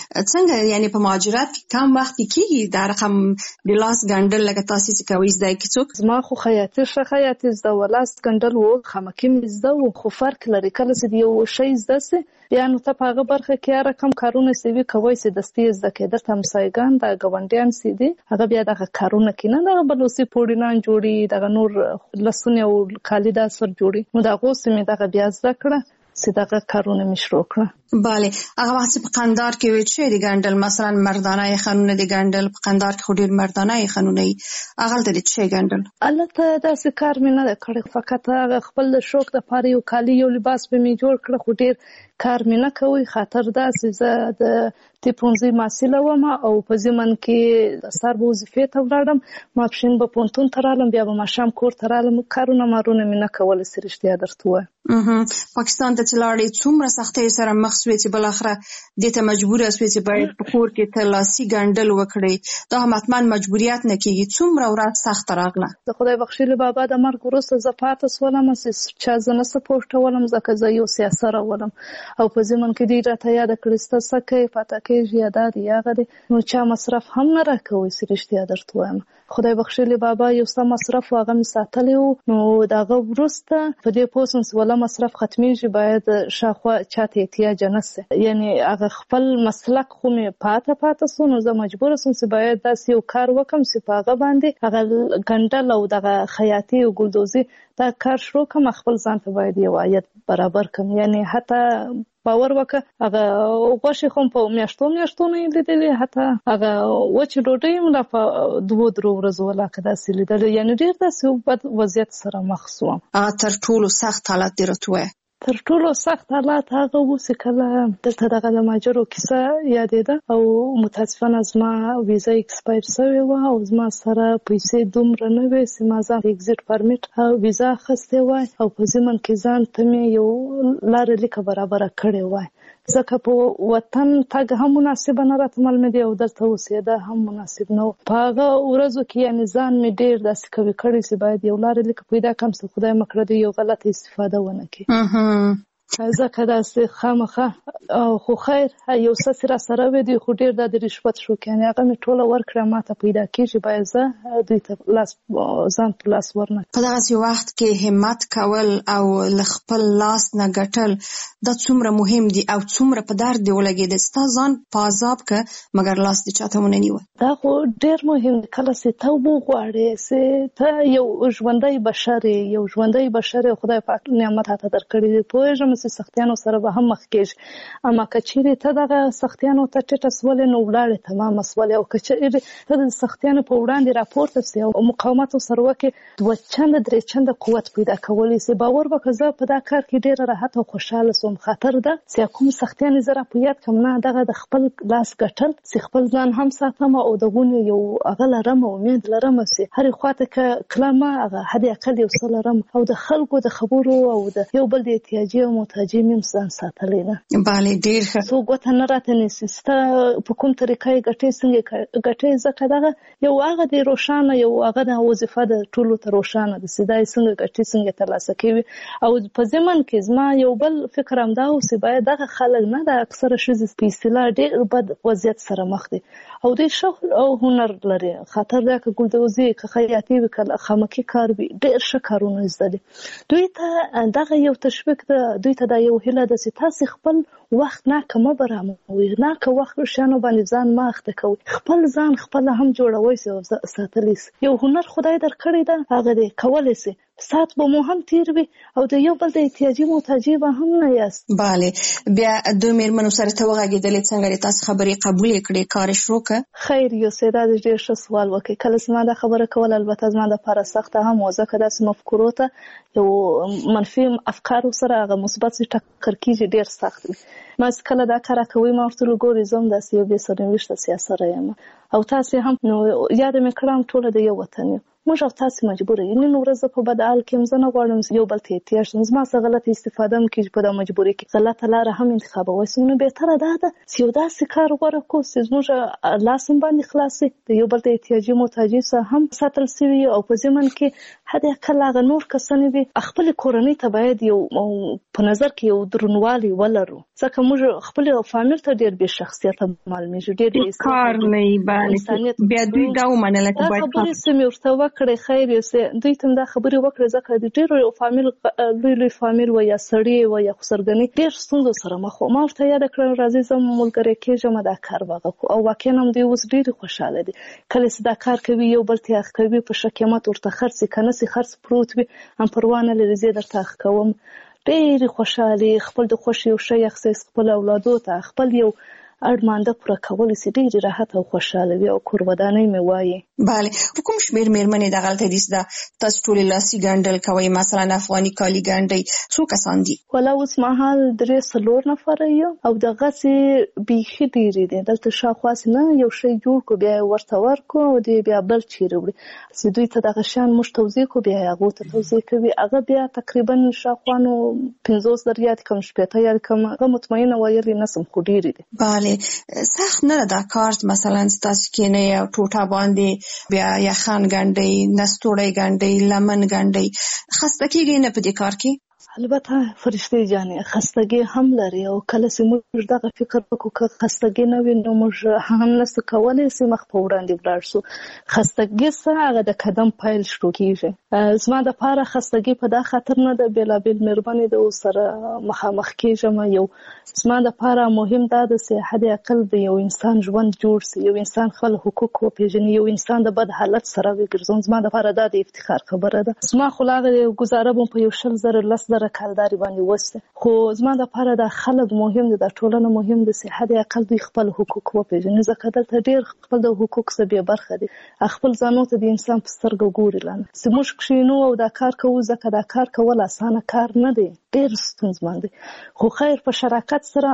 څنګه یعنی په مهاجرت کم وخت کې دا رقم د لاس ګندل لکه تاسو چې کوي زده کیڅوک زما خو خیاطي شه خیاطي زده و لاس ګندل و خمکیم زده و خو فرق لري کله چې یو شی زده سي بیا نو ته په هغه برخه کې رقم کارونه سوي کوي چې دستي زده کېدل تم سایګان د غونډیان سي دي هغه بیا د کارونه کینه د بلوسي پوډینان جوړي د نور لسونه او کالی د سر جوړي نو دا غوسه می دغه بیا زده کړه چې دغه کارونه مشروع کړه. بله هغه وخت په قندار کې وی چې د ګندل مثلا مردانه قانون د ګندل په قندار کې خو ډیر مردانه قانون ای هغه د چې ګندل البته داسې کار مې نه کړ فقط هغه خپل شوق د پاره یو کالی یو لباس به می جوړ کړ خو ډیر کار مې نه کوي خاطر داسې زه د تیپونزي ماسیله وم او په زمن کې د سر وظیفې ته ولاړم ماپښین به پونتون ترالم بیا به ماشام کور ترالم کارونه مارونه مې نه کول سرشتیا درته وای. پاکستان ته چلاړې څومره سختۍ سره مخ شوې چې بل اخره د ته مجبور اوسې چې باید په کور کې تلاسي ګندل وکړي دا حتمان مجبوریت نه کیږي څومره ورځ سخت راغله. د خدای بخښلي بابا د مرګ وروسته زپات سولم چې چا زنه سپورټ ولم ځکه زه یو سیاست راولم او په زمن کې دی راته یاد کړسته سکه پاته کې یاد دی هغه نو چا مصرف هم نه راکوي سرشتیا درته وایم. خدای بخښلي بابا یو څه مصرف واغه می ساتلی نو داغه ورسته په دې پوسن ولا مصرف ختميږي باید شاخوا چاته احتیاج نه سي یعنی هغه خپل مسلک خو می پاته پاته سونو زه مجبور سم چې باید داسې یو کار وکم چې پاغه باندې هغه ګندل او دغه خیاطي او ګلدوزي دا کار شروع کوم خپل ځان ته باید یو عاید برابر کوم یعنی حتی باور وکړه هغه غوښه خو په میاشتو میاشتو نه لیدلې حتی هغه وچ ډوډۍ مولا په دوه درو ورځو ولا کدا سې لیدل یعنی ډیر داسې بد وضعیت سره مخ شوم. هغه تر ټولو سخت حالت دی راته تر ټولو سخت حالات هغه و چې کله دلته دغه د ماجرو کیسه یادېده او متاسفانه زما ویزا ایکسپایر شوې وه او زما سره پیسې دومره نه وې چې ما ځان اگزیټ پرمیټ او ویزا اخیستې وای او په ضمن کې ځان ته مې یو لارې لیکه برابره کړې وای ځکه په وطن تګ هم مناسب نه راته معلومه دی او دلته اوسېده هم مناسب نه و. په هغه ورځو کې یعنې ځان مې ډېر داسې قوي کړی چې باید یو لارې لیکه پیدا کړم چې خدای مه کړه د یو غلطه استفاده ونه کړي. ځکه داسې خامخا خو خیر یو څه چې راسره وی دی خو ډېر د رشوت شو یعنې هغه مې ټوله ورکړه ماته پیدا کېږي باید زه دوی ته لاس ځان په لاس ورنه. په دغسې وخت کې همت کول او له خپل لاس نه ګټل دا څومره مهم دي او څومره په درد دې ولګېده ستا ځان په عذاب که مګر لاس دې چاته ونه نیوه. دا خو ډېر مهم دی کله چې ته وغواړې چې ته یو ژوندی بشر یې یو ژوندی بشر یې خدای پاک نعمت راته درکړی دی پوهېږم چې سختیانو سره به هم مخ کېږي اما که چیرې ته دغه سختیانو ته ټیټه سولې نو ولاړې تمامه سولې او که چیرې ته د سختیانو په وړاندې راپورته سې او مقاومت ورسره وکړې دوه چنده درې چنده قوت پیدا کولی سې باور وکړه زه په دا کار کې ډېره راحت او خوشحاله سوم. خاطر ده چې کوم سختیانې زه را په یاد کړم نه دغه د خپل لاس ګټل چې خپل ځان هم ساتم او د غونې یو هغه لرم امید لرم چې هرې خواته که کلمه هغه حد اقل یو څه لرم او د خلکو د خبرو او د یو بل د احتیاجي او محتاجي مې ځان ساتلی ده. بله ډېر ښه. څوک ګوته نه راته نیسي ستا په کوم طریقه یې ګټې څنګه ګټې ځکه دغه یو هغه دی روښانه یو هغه د وظیفه د ټولو ته روښانه ده چې دا یې څنګه ګټې څنګه ترلاسه کوي او په ضمن کې زما یو بل فکر همدا و چې باید دغه خلک نه د اکثره ښځې په اصطلاح ډېر بد وضعیت سره مخ دي او دوی ښه او هنر لري خاطر دا که ګلدوزي که خیاطي وي که خامکي کار وي ډېر ښه کارونه زده دي. دوی ته دغه یو تشویق ده دوی ته دا یو هیله ده چې تاسې خپل وخت ناکه مه برابروئ ناکه وخت شیانو باندې ځان مه اخته کوئ خپل ځان خپله هم جوړوئ سي او ساتلی سي. یو هنر خدای درکړی ده هغه دی کولی سي ساعت به مو هم تیر وي او د یو بل د احتیاجي محتاجي به هم نه یاست. بله بیا دوی مېرمنو سره ته وغږېدلې څنګه دې تاسې خبرې قبولې کړې کار یې شروع کړه؟ خیر یو سیدا د ډېر ښه سوال وکړې کله چې ما دا خبره کول البته زما دپاره سخته هم وه ځکه داسې مفکورو ته یو منفي افکارو سره هغه مثبت چې ټکر کېږي ډېر سخت وي. ما چې کله دا کار کوئ ما ورته ګورې زه هم داسې یو بې سرنوشته سیاسره یم او تاسې هم نو یاده مې کړم ټوله د یو وطن یو موږ او تاسې مجبوره یو نن ورځ په بد حال کې هم زه نه غواړم یو بل ته احتیاج شم زما څه غلطه استفاده هم کېږي په دا مجبورۍ کې غلطه لاره هم انتخابوی سي نو بهتره دا ده چې یو داسې کار غوره کړو چې زموږ لاس هم باندې خلاص وي د یو بل د احتیاجي محتاجي څخه هم ساتل سوي او په ضمن کې حد اقل هغه نور کسان وي خپلې کورنۍ ته باید یو په نظر کې یو درنوالی ولرو ځکه موږ خپل فامیل ته ډېر بې شخصیته معلومیږي ډېر کار نه وي بله بیا دوی دا ومنله چې باید خبرې څه مې ورته وکړې خیر یو څه دوی ته هم دا خبرې وکړې ځکه د ډېرو فامیل لوی لوی فامیل و یا سړي و یا خسرګنۍ ډېر ستونزو سره مخ وو ما ورته یاده کړم راځئ زه ملګری کېږم دا کار به وکړو او واقعا هم دوی اوس ډېرې خوشحاله دي کله چې دا کار کوي یو بل ته اخ کوي په ښه قیمت ورته خرڅ که نه سي خرڅ پروت وي هم پروا نه لري زه درته اخ کوم ډېرې خوشحالې خپل د خوښ یو شی اخیستی خپل اولادو ته خپل یو اړمانده پوره کولی سي ډېرې راحت او خوشحاله وي او کور ودانۍ مې وایي. بله په کوم شمېر مېرمنې دغلته دي چې دا تاسو ټولې لاسي ګنډل کوئ مثلا افغاني کالي ګنډئ څو کسان دي؟ والا اوس مهال درې څلور نفره یو او دغسې بیخي ډېرې دي دلته شاوخوا نه یو شی جوړ کړو بیا یې ورته ورکړو او دی بیا بل چیرې وړي چې دوی ته دغه شیان موږ توضیح کړو بیا یې هغو ته توضیح کوي هغه بیا تقریبا شاوخوا نو پنځوس در یاد کړم شپېته یاد کړم هغه مطمئنه ویلې نه سم خو ډېرې دي. بله سخت نه ده دا کار مثلا ستاسو کېنئ او ټوټه باندې بیا یخن ګنډئ نستوړی ګنډئ لمن ګنډئ خسته کېږئ نه په دې کار کې؟ البته فرشتې جانې خستګي هم لري او کله چې موږ دغه فکر وکړو که خستګي نه وي نو موږ هم نسو کولی چې مخ په وړاندې ولاړ شو. خستګي څه هغه د قدم پیل شروع کېږي زما دپاره خستګي په دا خاطر نه ده بېلابېل مېرمنې د ورسره مخامخ کېږم یو زما دپاره مهم دا ده چې حد اقل د یو انسان ژوند جوړ سي یو انسان خپل حقوق وپېژني یو انسان د بد حالت سره وګرځوم زما دپاره دا د افتخار خبره ده. زما خو لا هغه ګزاره به په یو شل زره لس زره کلداري باندې وسته. خو زما دپاره د خلک مهم دي، د ټولنه مهم دي چې حد اقل دوی خپل حقوق وپېژني، ځکه دلته ډېر خپل د حقوق څخه بې برخه دي. خپل ځانو ته د انسان په سترګو ګوري لانه چې موږ کښېنو او دا کار کوو، ځکه دا کار کول اسانه کار نه دی، ډېر ستونزمن دی. خو خیر په شراکت سره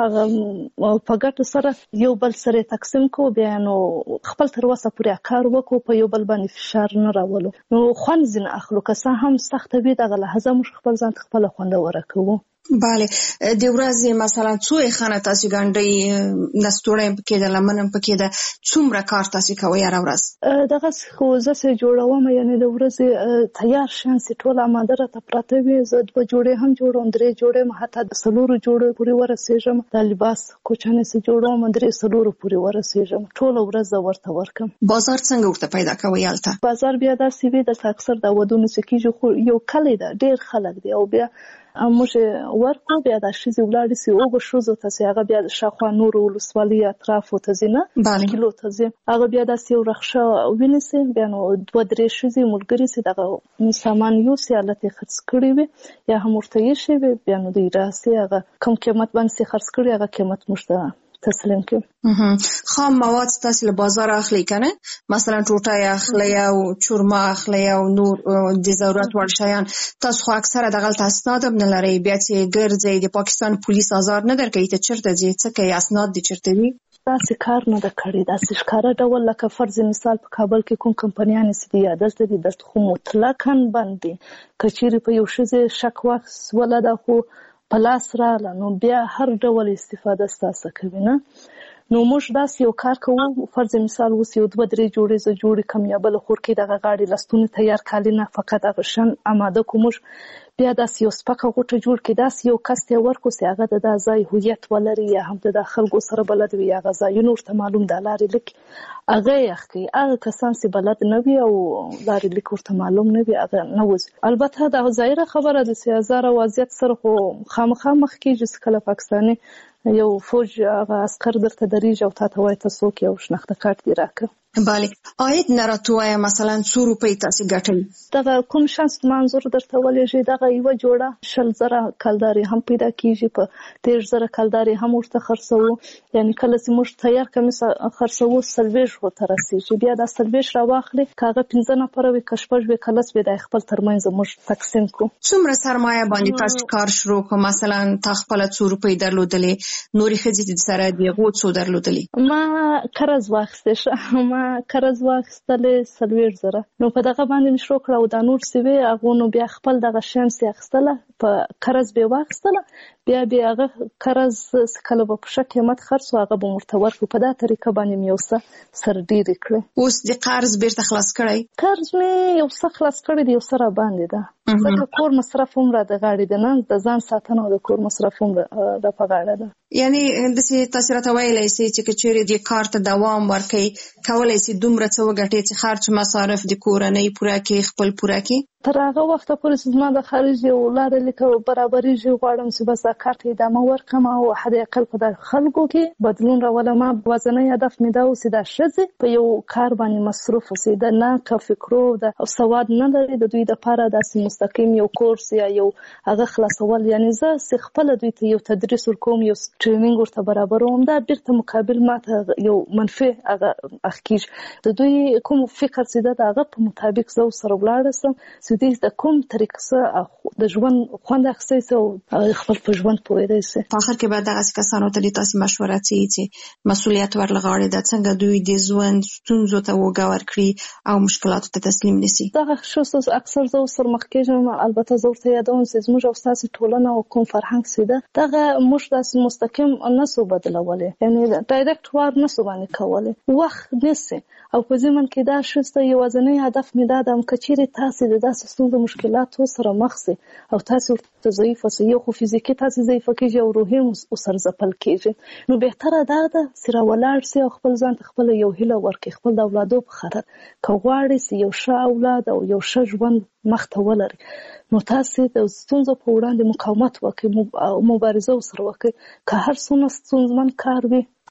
په ګټو سره یو بل سره تقسیم کو، بیا نو خپل تر وسه پورې کار وکړو، په یو بل باندې فشار نه راولو، نو خوند ځینې اخلو. که څه هم سخته وي دغه لحظه موږ خپل ځان ته خپله خوندوره کوو. بله، د ورځې مثلا څو خانه تاسو ګنډي نستوړی پکې ده، لمنم پکې ده، څومره کار تاسو کوئ هره ورځ؟ دغه خو زه چې جوړوم، یعنی د ورځې تیار شیان چې ټوله اماده راته پراته وي، زه دوه جوړې هم جوړوم، درې جوړې، حتی د څلورو جوړو پورې ورسېږم. د لباس کوچنۍ چې جوړوم درې څلورو پورې ورسېږم، ټوله ورځ زه ورته ورکم. بازار څنګه ورته پیدا کوئ هلته؟ بازار بیا داسې وي، دلته اکثر د ودونو چې کېږي، خو یو کلی ده، ډېر خلک دی، او بیا موږ ورکو، بیا د ښځې ولاړې سي اوږو ښځو ته چې هغه بیا د شاوخوا نورو ولسوالۍ اطرافو ته ځي، نه کیلو ته ځي، هغه بیا داسې یو رخشه ونیسي، بیا نو دوه درې ښځې ملګري سي دغه سامان یوسي، هلته یې خرڅ کړي وي یا هم ورته ایښي وي، بیا نو دوی راسي، هغه کوم قیمت باندې چې خرڅ کړي هغه قیمت موږ ته تسلیم کړي. خام مواد تاسو له بازار اخلي کنه؟ مثلا ټوټه اخلي او چورما اخلي او نور د ضرورت وړ شیان، تاسو خو اکثره دغه اسناد هم نه لرئ، بیا چې ګرځي د پاکستان پولیس آزار نه درکوي ته چیرته ځي، څه کوي، اسناد دي چیرته وي؟ داسې کار نه ده کړی، داسې ښکاره ډول لکه فرض مثال په کابل کې کوم کمپنیانې چې دي یا دلته دي، دلته خو مطلقاً بند دي. که چیرې په یو ښځې شک واخیستله ده خو په لاس راغله، نو بیا هر ډول استفاده ستاسو کوي، نه؟ نو موږ داسې یو کار کوو، فرض مثال اوس یو دوه درې جوړې زه جوړې کم یا بله خور کې دغه غاړې لستونې تیار کالي نه، فقط هغه شن اماده کو، موږ بیا داسې یو سپکه غوټه جوړ کړي، داسې یو کس ته یې ورکړو چې هغه د دا ځای هویت ولري یا هم د دا خلکو سره بلد وي، هغه ځایونه ورته معلوم د لارې لیک هغه یې یخ کوي. هغه کسان چې بلد نه وي او لارې لیک ورته معلوم نه وي هغه نه وځي. البته دا ظاهره خبره ده چې هزاره وضعیت سره خو خامخا مخ کېږي چې کله پاکستاني یو فوج هغه عسکر درته درېږي او تا ته وایي ته څوک یې او شناخته کارت دې راکړه. بله، عاید نه راته وایه مثلا څو روپۍ تاسې ګټئ؟ دغه کوم شانس منظور درته ولېږي، دغه یوه جوړه شل زره کلدارې هم پیدا کېږي، په دېرش زره کلدارې هم ورته خرڅوو، یعنې کله چې موږ تیار کمیس خرڅوو څلوېښت ورته رسېږي، بیا دا څلوېښت راواخلې، که هغه پنځه نفره وي که شپږ وي که لس وي، دا یې خپل ترمنځ موږ تقسیم کړو. څومره سرمایه باندې تاسو کار شروع کړو؟ مثلا تا خپله څو روپۍ درلودلې، نورې ښځې دې سره د هغو څو درلودلې؟ ما قرض واخیستی شه، ما قرض واخیستلې څلوېښت زره، نو په دغه باندې مې شروع کړه، او دا نور چې وې هغو نو بیا خپل دغه شیان چې اخیستله په قرض به یې واخیستله، بیا بیا هغه قرض کله به په ښه قیمت خرڅ و هغه به مو ورته ورکړو. په دا طریقه باندې مې یو څه سر ډېرې کړې. اوس د قرض بیرته خلاص کړی؟ قرض مې یو څه خلاص کړی دی، یو څه راباندې ده، ځکه کور مصرف هم را د غاړې ده، نه د ځان ساتنه او د کور مصرف هم را په غاړه ده. یعنې داسې تاسې راته ویلی سئ چې که چیرې دې کار ته دوام ورکوئ، کولی سي دومره څه وګټئ چې خرچ مصارف د کورنۍ پوره کړي، خپل پوره کړي؟ تر هغه وخته پورې چې زما د خارج یو لاره لیک برابرېږي، غواړم چې بس دا کار ته ادامه ورکړم او حد اقل په د خلکو کې بدلون راولم. ورځنی هدف مې دا و چې دا ښځې په یو کار باندې مصروف اوسي، د نه که فکرو د سواد نه لري، د دوی دپاره داسې مستقیم یو کورس یا یو هغه خلاصول، یعنې زه چې خپله دوی ته یو تدریس ورکوم، یو ټرینینګ ورته برابروم، دا بیرته مقابل ما ته یو منفي هغه اخ کېږي. د دوی کوم فکر چې ده د هغه په مطابق زه ورسره ولاړه شم چې دوی د کوم طریقه څه د ژوند خوند اخیستی سي او خپل په ژوند پوهېدی سي. په آخر کې به دغسې کسانو ته د تاسې مشوره څه وي چې مسؤلیت ور له غاړې ده، څنګه دوی د ژوند ستونزو ته اوږه ورکړي او مشکلاتو ته تسلیم نسي؟ دغه ښه اکثر زه ورسره مخ کېږم. البته زه ورته یادوم چې زموږ او ستاسې ټولنه او کوم فرهنګ چې ده دغه موږ داسې مستقیم نه سو بدلولی، یعنې ډایرکټ وار نه سو باندې کولی، وخت نیسي. او په ضمن کې دا ښځه یوازینی هدف مې دا ده که چیرې تاسې د داسې ستونزو مشکلاتو سره مخ سئ او تاسې ورته ضعیفه سئ، یو خو فزیکي تاسې ضعیفه کېږي او روحي هم ورسره ځپل کېږي، نو بهتره دا ده چې راولاړ سئ او خپل ځان ته خپله یو هیله ورکړئ، خپل د اولادو په خاطر. که غواړئ چې یو ښه اولاد او یو ښه ژوند مخ ته ولرئ، نو تاسې د ستونزو په وړاندې مقاومت وکړئ او مبارزه ورسره وکړئ. که هر څومره ستونزمن کار وي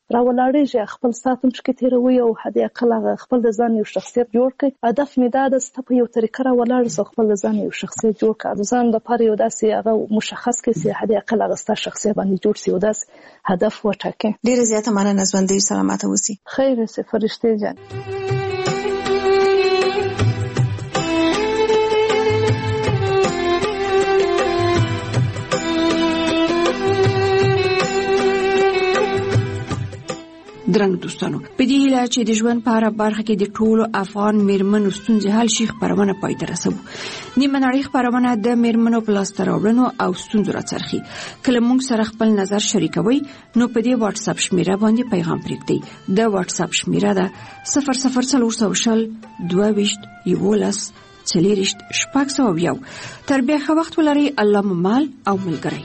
راولاړېږي خپل ساتم چې تیروي او هدي اقل خپل د ځان یو شخصیت جوړ کړي. هدف مې دا د ستپ یو طریقه راولاړ سو خپل د ځان یو شخصیت جوړ کړي. د ځان د پاره یو داسې هغه مشخص کې سي هدي اقل هغه ست شخصیت باندې جوړ سي او داس هدف وټاکي. ډیره زیاته مننه ژوندۍ سلامات اوسئ. خیر سي فرشتي جان. درنګ دوستانو په دې هیله چې د ژوند په اړه برخه کې د ټولو افغان میرمنو ستونزې حل شي خبرونه پای ته رسوو. نیمه نړۍ خبرونه د میرمنو په لاس راوړنو او ستونزو راڅرخي. کله موږ سره خپل نظر شریکوي نو په دې واتس اپ شمیره باندې پیغام پرېږدئ. د واتس اپ شمیره ده صفر صفر څلور سوه شل دوه ویشت یولس څلېرویشت شپږ سوه یو. تر بیا ښه وخت ولرئ. الله مو مال او ملګری.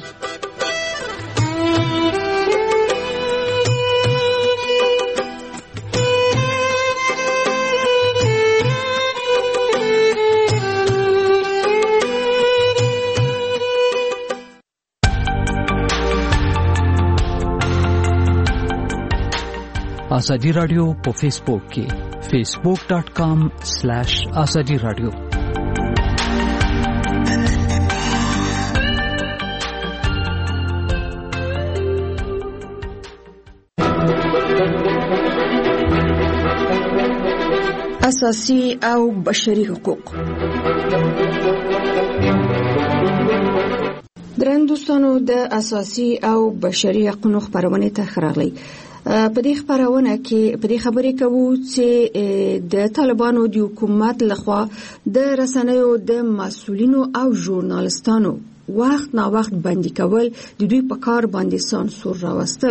آزادی رادیو په فیسبوک کې facebook dot com slash azadi radio. اساسي او بشري حقوق. درنګ دوستانو د اساسي او بشري حقوقو خبرونه ته خراغلي. په دې خبرونه کې په دې خبرې کوو چې د طالبانو د حکومت لخوا د رسنیو د مسؤلینو او ژورنالستانو وخت نا وخت بندي کول د دوی په کار باندې سانسور راوستل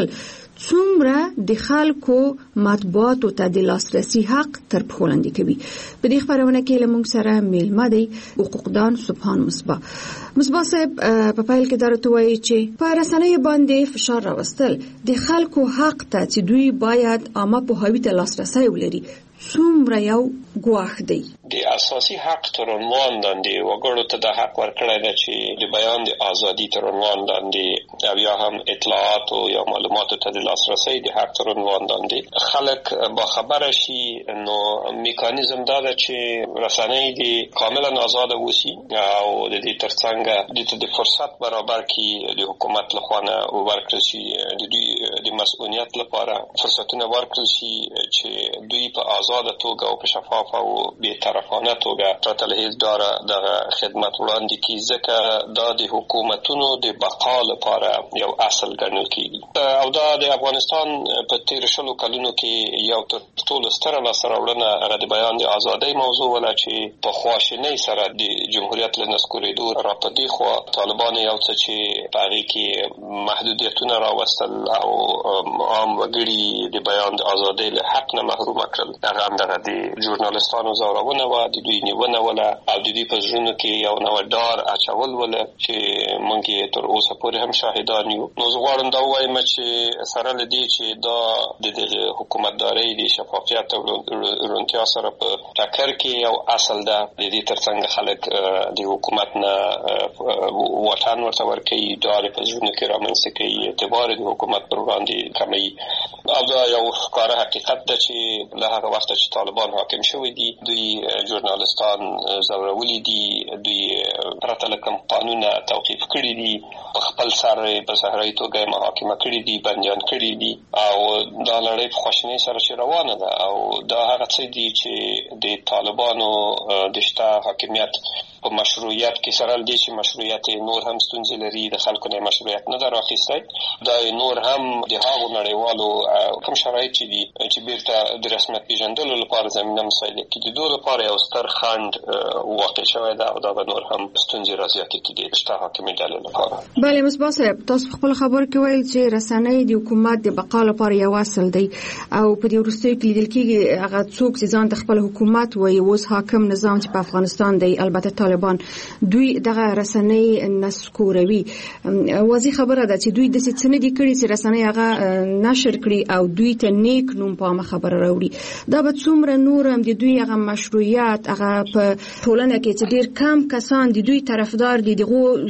څومره د خلکو مطبوعاتو ته د لاسرسي حق تر پښو لاندې کوي. په دې خبرونه کې له موږ سره میلمه دی حقوقدان سبحان مصباح. مصباح صاحب په پیل کې درته وایي چې په رسنیو باندې فشار راوستل د خلکو حق ته چې دوی باید عامه پوهاوي ته لاسرسي ولري څومره یو ګواښ دی. د اساسي حق تر عنوان لاندې وګړو ته د حق ورکړی دی چې د بیان د ازادي تر عنوان لاندې او یا هم اطلاعات او یا معلوماتو ته د لاسرسي د حق تر عنوان لاندې خلک با خبره شي. نو میکانیزم دا ده چې رسنۍ دي کاملا آزاد وسی او د دې ترڅنګ د دې فرصت برابر کی د حکومت لخوا نه ورکړل شي د دوی د مسؤلیت لپاره فرصتونه ورکړل شي چې دوی په آزاد توګه او په شفاف او بې طرفانه توګه ترتل هیڅ دغه خدمت وړاندې کی ځکه دا د حکومتونو د بقا لپاره یو اصل ګڼل کیږي. او دا د افغانستان په تیر شلو کلونو کې یو تر ټولو ستره لاسته راوړنه هغه د بیان د ازادۍ موضوع ولا چې په خواشینۍ سره د جمهوریت له نسکورېدو را پدې خو طالبان یو څه چې په هغې کې محدودیتونه راوستل او عام وګړي د بیان د ازادۍ له حق نه محروم کړل. هغه هم دغه د ژورنالستانو ځورونه وه، د دوی نیونه وله او د دوی په زړونو کې یو نوی ډار اچول وله چې موږ یې تر اوسه پورې هم شاهدان یو. نو زه غواړم دا ووایم چې سره له دې چې دا د دغه حکومتدارۍ د شفافیت او روڼتیا سره په ټکر کې یو اصل ده. د دې ترڅنګ خلک د حکومت نه وطن ورته ورکوي، ډار په زړونو کې رامنځته کوي، اعتبار د حکومت پر وړاندې کموي. او دا یو ښکاره حقیقت ده چې له هغه وخته چې طالبان حاکم شوي دي دوی ژورنالستان ځورولي دي، دوی پرته له کوم قانونه توقیف کړي دي، په خپل سر په صحرایي توګه محاکمه کړي دي، بندیان کړي دي او دا لړۍ په خواشینۍ سره چې روانه ده. او دا هغه څه دي چې د طالبانو د شته حاکمیت په مشروعیت کې سره دي چې مشروعیت نور هم ستونزې لري، د خلکو نه مشروعیت نه در اخیستی. دا نور هم د هغو نړیوالو کوم شرایط چې دي چې بیرته د رسمیت پیژندلو لپاره زمینه مساعده کړي د دوی لپاره یو ستر خنډ واقع شوی ده او دا به نور هم ستونزې رازیاتې کړي د شته حاکمې ډلې لپاره. بله مصباح صاحب، تاسو خپل خبر کې ویل چې رسنۍ د حکومت د بقا لپاره یو اصل دی او په دې وروستیو کې لیدل کېږي هغه څوک چې ځان د خپل حکومت وایي اوس حاکم نظام چې په افغانستان دی، البته طالبان، دوی دغه رسنۍ نسکوروي. واضح خبره ده چې دوی د څه نه دي کړي چې رسنۍ هغه نشر کړي او دوی ته نیک نوم په عامه خبره راوړي. دا به څومره نور هم د دوی هغه مشروعیت هغه په ټولنه کې چې ډېر کم کسان د دوی طرفدار دي دغه زړونه به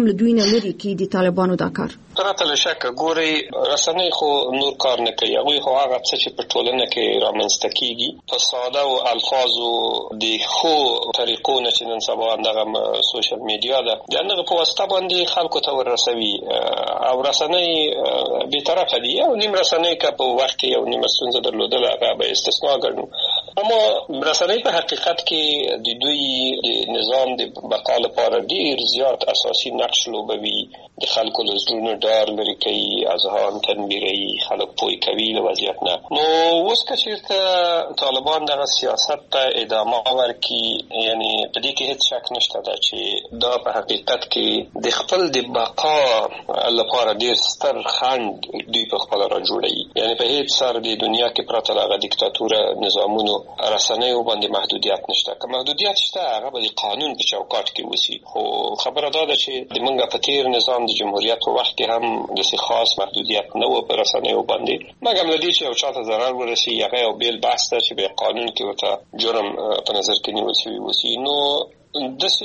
هم له دوی نه لري کې د طالبانو دا کار؟ پرته له شکه ګوري رسنۍ خو نور کار نه کوي، هغوی خو هغه څه چې په ټولنه کې رامنځته کېږي په ساده او الفاظو د ښو طریقو نه چې نن سبا دغه سوشل میډیا ده د هغه په واسطه باندې خلکو ته ورسوي او رسنۍ بیطرفه دي او نیم رسنۍ که په وخت کې یو نیمه ستونزه درلودله هغه به استثنا ګڼو، اما رسنۍ په حقیقت کې د دوی د نظام د بقا لپاره ډیر زیات اساسي نقش لوبوي، د خلکو له زړونو ډار لرې کوي، اذهان تنبیروي، خلک پوه کوي له وضعیت نه. نو اوس که چېرته طالبان دغه سیاست ته ادامه ورکړي، یعنی په دې کې هیڅ شک نشته ده چې دا په حقیقت کې د خپل د بقا لپاره ډیر ستر خنډ دوی په خپله را جوړوي. یعنی په هیڅ سر د دنیا کې پرته له هغه دیکتاتوره نظامونو رسنیو باندې محدودیت نشته. که محدودیت شته هغه به د قانون په چوکاټ کې وسی، خو خبره دا ده چې د موږ په تیر نظام د جمهوریت په وخت کې هم داسې خاص محدودیت نه و په رسنیو باندې، مګر له دې چې یو چاته ضرر ورسي هغه یو بیل بحث ده چې به قانون کې ورته جرم په نظر کې نیول شوی وسی. نو داسې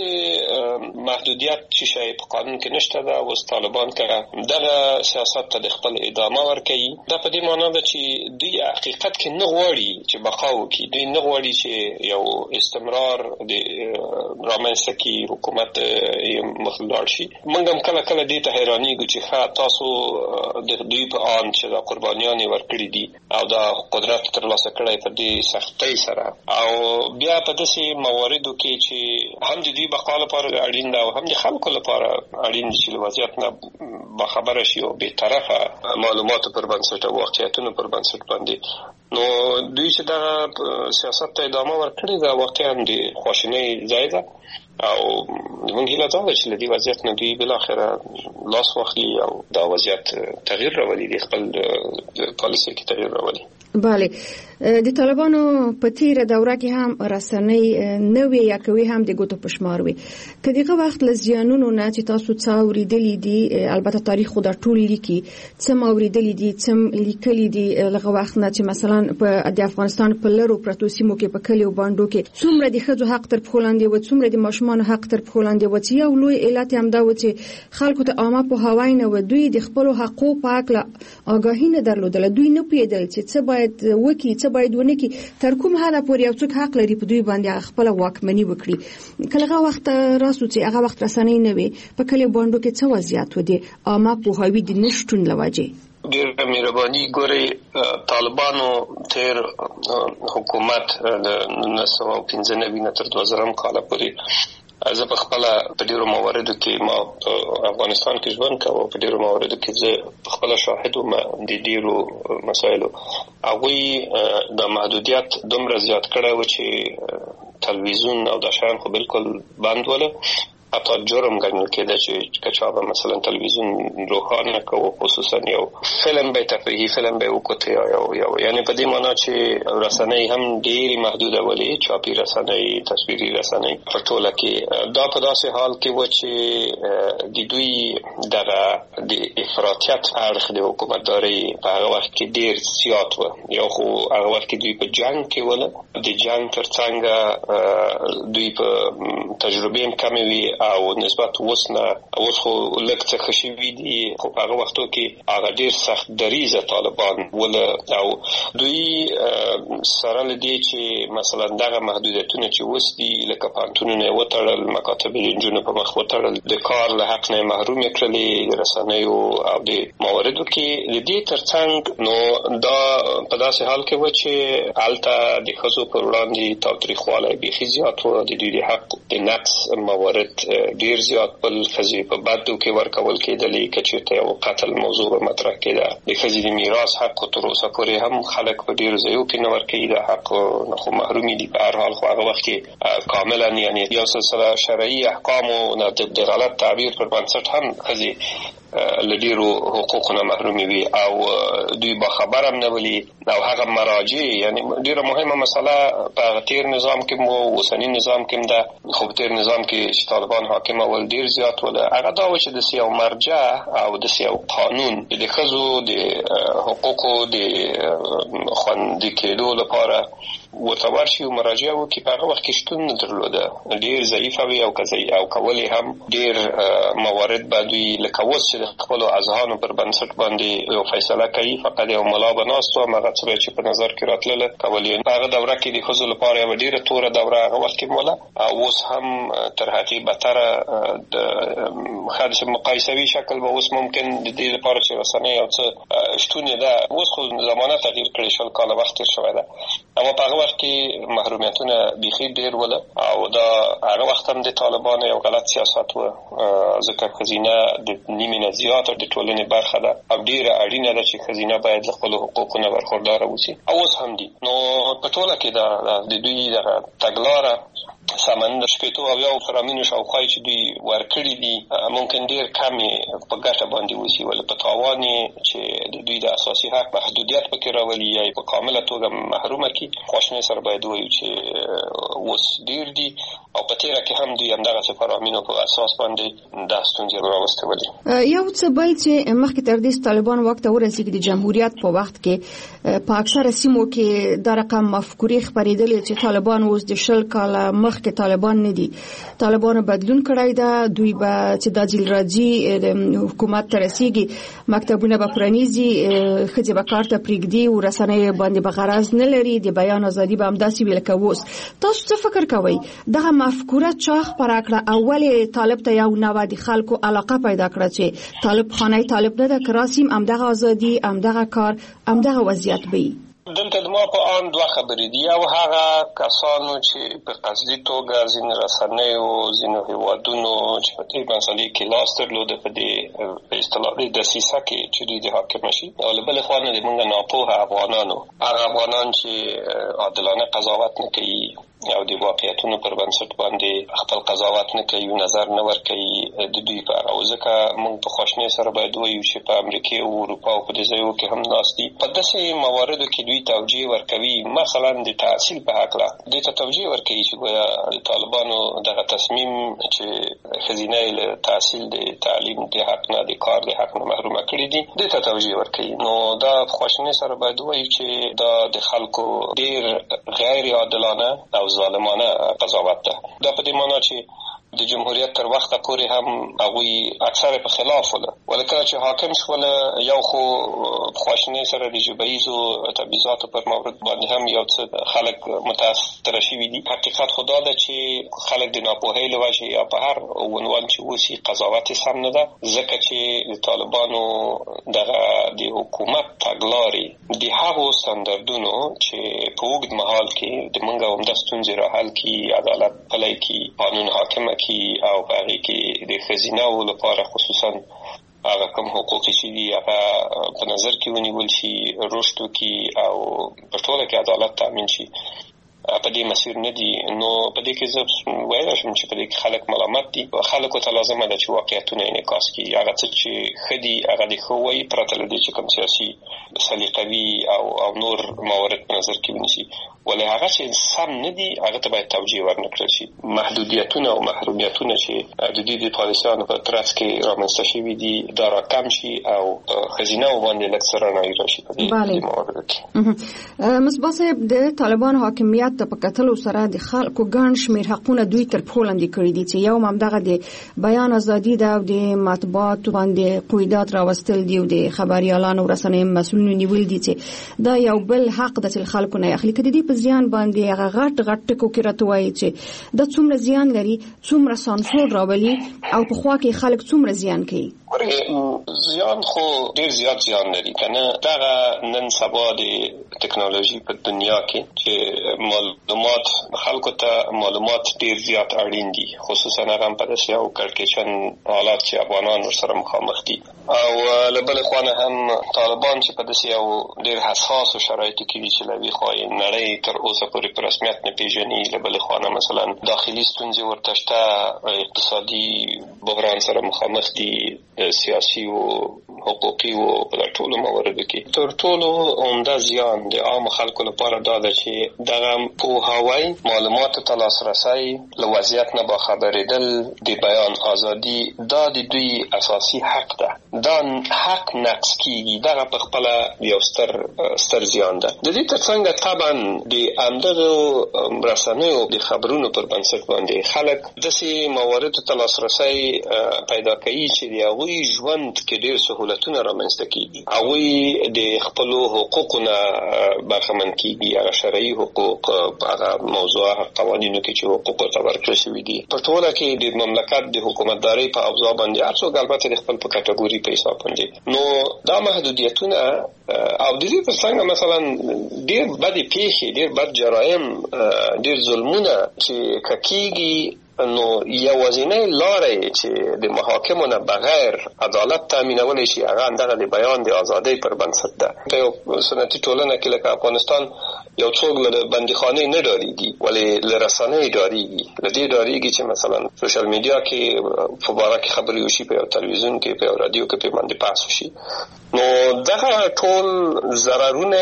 محدودیت چې شی په قانون کې نشته ده. اوس طالبان که دغه سیاست ته د خپل ادامه ورکوي، دا په دې معنا ده چې دوی حقیقت کې نه غواړي چې بقا وکړي، دوی نه غواړي چې یو استمرار د رامنځته کړي، حکومت یې مخ لاړ شي. موږ هم کله کله دې ته حیرانېږو چې ښه تاسو د دوی په آن چې دا قربانیان یې ورکړي دي او دا قدرت ترلاسه کړی په دې سختۍ سره، او بیا په داسې مواردو کې چې هم د دوی بقا لپاره اړین ده او هم د خلکو لپاره اړین دي چې له وضعیت نه باخبره شي او بېطرفه معلوماتو پر بنسټ او واقعیتونو پر بنسټ باندې. نو دوی چې دغه سیاست ته ادامه ورکړې ده واقعا د خواشینۍ ځای ده او موږ هیله دا ده چې له دې وضعیت نه دوی بالاخره لاس واخلي او دا وضعیت تغییر راولي، د خپل پالیسۍ کې تغییر راولي. بله، د طالبانو په تیره دوره کې هم رسنۍ نوې یا کوي هم د ګوتو په شمار وي. که دغه وخت له زیانونو نه چې تاسو څه اورېدلي دي، البته تاریخ خو دا ټول لیکي، څه ما اورېدلي دي، څه لیکلي دي لغه وخت نه چې مثلا په د افغانستان په لرو پرتو سیمو کې په کلیو باندې کې څومره د ښځو حق تر پښو لاندې و، څومره د ماشومانو حق تر پښو لاندې و، چې یو لوی علت هم دا و چې خلکو ته عامه پوهاوی نه و، دوی د خپلو حقوقو په هکله آګاهي نه درلودله، دوی نه پوهېدل چې څه باید وکړي څه باید ونه کړي، تر کوم حده پورې یو څوک حق لري په دوی باندې خپله واکمني وکړي. که هغه وخت راسو چې هغه وخت رسنۍ نه وي، په کلیو باندې کې څه وضعیت و د عامه پوهاوي د نشتون له وجې؟ ډېر مهرباني. ګورئ، طالبانو تیر حکومت د نولس سوه پنځه نوي نه تر دوه زرم کاله پورې زه په خپله په ډېرو مواردو کې ما په افغانستان کې ژوند کوم، په ډېرو مواردو کې زه په خپله شاهد وم د ډېرو مسایلو. هغوی د محدودیت دومره زیات کړی و چې تلویزیون او دا شیان خو بالکل بند وله، حتی جرم ګڼل کېده چې که چا به مثلا تلویزیون روښانه کوو، خصوصا یو فلم به تفریحي فلم به وکوتې یو یو یعنی په دې معنا چې رسنۍ هم ډېرې محدوده ولې، چاپي رسنۍ، تصویري رسنۍ په ټوله کې. دا په داسې حال کې و چې د دوی دغه د افراطیت اړخ د حکومتدارۍ په هغه وخت کې ډېر زیات و. یو خو هغه وخت کې دوی په جنګ کې وله، د جنګ ترڅنګ دوی په تجربې هم کمې وي او نسبت اوس نه اوس خو لږ څه ښه شوي دي، خو په هغه وختو کې هغه ډېر سخت دریځه طالبان وله او دوی سره له دې چې مثلا دغه محدودیتونه چې اوس دي لکه پوهنتونونه یې وتړل، مکاتب د نجونو په مخ وتړل، د کار له حق نه یې محروم یې کړلې، د رسنیو او د مواردو کې. د دې ترڅنګ نو دا په داسې حال کې و چې هلته د ښځو پر وړاندې تاوتریخوالی بیخي زیات و، د دوی د حق د نقص موارد ډیر زیات بل ښځې په بدو کې ورکول کېدلې. که چېرته یو قتل موضوع به مطرح کېده، د ښځې د میراث حق تر اوسه پورې هم خلک په ډېرو ځایو کې نه ورکوي، د حق نه خو محرومي دي. په هر حال خو هغه وخت کې کاملا یعنې یو سلسله شرعي احکامو نه د غلط تعبیر پر بنسټ هم ښځې له ډېرو حقوقو نه محرومې وي او دوی باخبره هم نه ولي. او هغه مراجع یعنې ډېره مهمه مسله په هغه تېر نظام کې مو اوسني نظام کې هم ده، خو په تېر نظام کې چې طالبان حاکم اول ډېر زیات وله، هغه دا و چې داسې یو مرجع او داسې یو قانون د ښځو د حقوقو د خوندي کېدو لپاره ورته ورشي او مراجعه وکړي په هغه وخت کې شتون نه درلوده، ډیر ضعیف وي او کزي او کولې هم ډیر موارد باندې لکه اوس چې د خپل اذهانو پر بنسټ باندې یو فیصله کوي، فقط یو ملا بناستو هغه څه چې په نظر کې راتلل کولې هغه دوره کې د خزل لپاره یو ډیره توره دوره هغه وخت کې مولا او اوس هم تر هغه بتره د خاص مقایسوي شکل به اوس ممکن د دې لپاره چې رسنۍ او څه شتون ده اوس خو زمانه تغییر کړی شو، کال وخت شوی ده، اما په هغه وخت کې محرومیتونه بيخي ډیر ول او دا هغه وخت هم د طالبانو یو غلط سیاست و، ځکه خزینه د نیمه نه زیات د ټولنې برخه ده او ډیره اړینه ده چې خزینه باید له خپل حقوقونو برخوردار اوسي. اوس هم دي نو په ټوله کې دا د دوی د تګلاره سامان د شپېتو او یو فرامینو شاوخوا چې دوی ورکړي دي ممکن ډیر کمی په ګټه باندې وسی ول په تاوان چې د دوی د اساسي حق محدودیت پکې راولي یا په کامله توګه محرومه کی خوشنه سره باید وایي چې اوس ډیر دي او په تیره کې هم دوی همدغه فرامینو په اساس باندې د ستونزې راوستولې. یو څه بل چې مخکې تر دې طالبان وخت ورسېږي د جمهوریت په وخت کې په اکثره سیمو کې د رقم مفکورې خبرېدلې چې طالبان اوس د شل کال مخ کې طالبان نه دي، طالبانو بدلون کړی دا، دوی به چې د ځل راځي حکومت ته رسیږي مکتبونه به پرانیزي، ښځې به کار ته پرېږدي او رسنۍ باندې به غرض نه لري، د بیان ازادي به همداسې وي لکه اوس. تاسو څه فکر کوئ دغه مفکوره چا خپره کړه او ولې طالب ته یو نوع د خلکو علاقه پیدا کړه چې طالب خانه طالب نه ده که راسیم همدغه ازادي همدغه کار همدغه وضعیت وي؟ دلته د ما په ان دوه خبرې دي، او هغه کسانو چې په قصدي توګه ځین رسنیو ځینو هیوادونو چې په دې مسلې کې لاس درلود په دې په اصطلاح د سیسه کې چې دوی د حاکم شي او له بل خوا نه د موږ ناپوهه افغانانو هغه افغانان چې عادلانه قضاوت نه کوي او د واقعیتونو پر بنسټ باندې خپل قضاوت نه کوي، نظر نه ورکوي د دوی په اړه. ځکه موږ په خوشنه سره باید وایو چې په امریکا او اروپا او په دې ځایو کې هم ناشتي په داسې مواردو کې دوی توجیه ورکوي، مثلا د تحصیل په حق لا د توجیه ورکوي چې د طالبانو دغه تصمیم چې خزینه له تحصیل د تعلیم د حق نه د کار د حق نه محروم کړي دي د توجیه ورکوي. نو دا خوشنه سره باید وایو چې دا د خلکو ډیر غیر عادلانه او ظالمانه قضاوت ده. دا په دې معنی چې د جمهوریت تر وخته پورې هم هغه اکثره په خلاف وله، ولکه چې حاکم شول یو خو خواشنی سره د جبهیزو تبعیضاتو پر مورد باندې هم یو څه خلک متاثر شوي دي. حقیقت خدا ده چې خلک د ناپوهۍ له وجې یا په هر عنوان چې وسی قضاوت سم نه ده، ځکه چې د طالبانو دغه د حکومت تګلارې د هغو ستاندردونو چې په اوږد مهال کې د منګه عمده ستونزې را حل کړي، عدالت پلی کړي، قانون حاکم کی او هغه کې د خزینه او لپاره خصوصا هغه کوم حقوق چې دي هغه په نظر کې ونیول شي، رشد کی او په ټوله کې عدالت تامین شي. په دې مسیر نه دي. نو په دې کې زه وایم چې په دې کې خلک ملامت دي، خلکو ته لازمه ده چې واقعیتونه انعکاس کړي، هغه څه چې خدي هغه د خوي پرته لدی چې کوم سیاسي سلیقوي او او نور موارد په نظر کې ونیسي، ولې هغه چې سم نه دي هغه ته باید توجیه ورنکړل شي. محدودیتونه او محرومیتونه چې د دې د پالیسیانو په ترڅ کې رامنځته شوي دي دا راکم شي او خزینه باندې لکثره نه راشي په دې موارد کې. مصباح صاحب، د طالبان حاکمیت د پکتلو سره د خلکو ګڼ شمیر حقونه دوی تر پښو لاندې کړي دي چې یو همدغه د بیان ازادي ده او د مطبوعات باندې قیودات راوستل دي او د خبريالانو او رسنیو مسؤلینو نیول دي چې دا یو بل حق د خلکو نه اخلي. کدي په ځان باندې هغه غټ غټ ټکو کې راټوي چې د څومره زیان لري، څومره سانسور راولي او په خوا کې خلک څومره زیان کوي. زیان خو ډیر زیات زیان لري کنه. دا نن سبا د ټکنالوژي په دنیا کې چې معلومات خلکو ته معلومات ډیر زیات اړین دي، خصوصا هغه په داسې یو کړکېچن حالات چې افغانان سره مخامخ دي او له بل خوا هم طالبان چې په داسې یو ډیر حساس شرایطو کې دي چې لوي خو نړۍ تر اوسه پورې په رسمیت نه پیژني. له بل خوا مثلا داخلي ستونزې ورته شته، اقتصادي بحران سره مخامخ دي، سیاسي او حقوقي او په ټولو مواردو کې. تر ټولو عمده زیان د عام خلکو لپاره دا ده چې دغه پوهاوی، معلوماتو ته لاسرسی، له وضعیت نه باخبرېدل، د بیان ازادي دا د دوی اساسي حق ده. دا حق نقص کیږي دا په خپل یو ستر ستر زیان ده. د دې ترڅنګ طبعا د امدغه رسنیو د خبرونو پر بنسټ باندې خلک داسې موارد ته لاسرسي پیدا کوي چې د هغوی ژوند کې ډېر سهولتونه رامنځته کیږي، هغوی د خپل حقوقونه برخمن کیږي، هغه شرعي حقوق، هغه موضوع قوانینو کې چې حقوق ته ورکړل شوي دي. په ټوله کې د مملکت د حکومتدارۍ په اوضاع باندې هر څوک البته د خپل په کټګوري په حساب باندې، نو دا محدودیتونه او د دې ترڅنګ مثلا ډېر بدې پیښې، ډېر بد جرایم، ډېر ظلمونه چې ککیږي، نو یوازینۍ لارې چې د محاکمو نه بغیر عدالت تامینولی شي هغه همدغه د بیان د ازادۍ پر بنسټ ده. په یو سنتي ټولنه کې لکه افغانستان یو څوک له بندیخانې نه ډارېږي، ولې له رسنۍ ډارېږي. له دې ډارېږي چې مثلا سوشل میډیا کې په باره کې خبرې وشي، په یو تلویزیون کې، په یو رادیو کې په باندې بحث وشي. نو دغه ټول ضررونه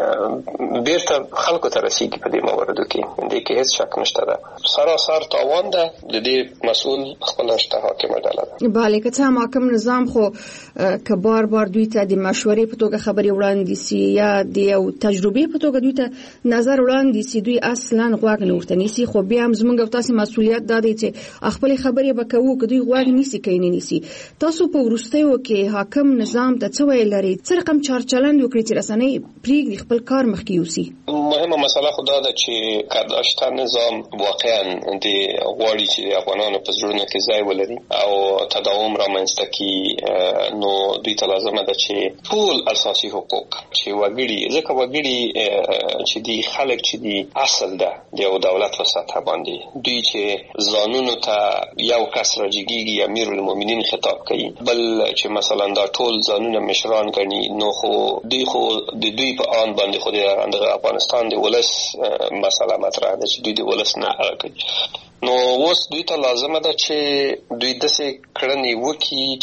بیرته خلکو ته رسیږي په دې مواردو کې، دې کې هیڅ شک نشته ده. سراسر تاوان ده، د دې مسؤل خپل شته حاکمه ډله ده. بله که څه محکم نظام خو که بار بار دوی ته د مشورې په توګه خبرې وړاندې سي یا د یو تجربې په توګه دوی ته نظر وړاندې سي، دوی اصلا غوږ نه ورته نیسي. خو بیا هم زموږ او تاسې مسؤلیت دا دی چې خپل خبرې به کوو، که دوی غوږ نیسي که نه نیسي. تاسو په وروستیو کې حاکم نظام ته څه ویل لري؟ څه رقم چارچلند وکړي چې رسنۍ پرېږدي خپل کار مخکې یوسي؟ مهمه مسله خو دا ده چې که شته نظام واقعا د غواړي چې د افغانانو په زړونو کې ځای ولري او تداوم رامنځته کړي، نو دوی ته لازمه ده چې ټول اساسي حقوق چې وګړي، ځکه وګړي چې دی خلک چې دی اصل ده د یو دولت په سطح باندې، دوی چې ځانونو ته یو کس راجګیږي امیر المؤمنین خطاب کوي، بل چې مثلا دا ټول ځانونه مشران ګڼي، نو خو دوی خو د دوی په آن باندې خو د افغانستان د ولس مسله مطرح ده چې دوی د ولس نه کوي. نو اوس دوی ته لازمه ده چې دوی داسې کړنې وکړي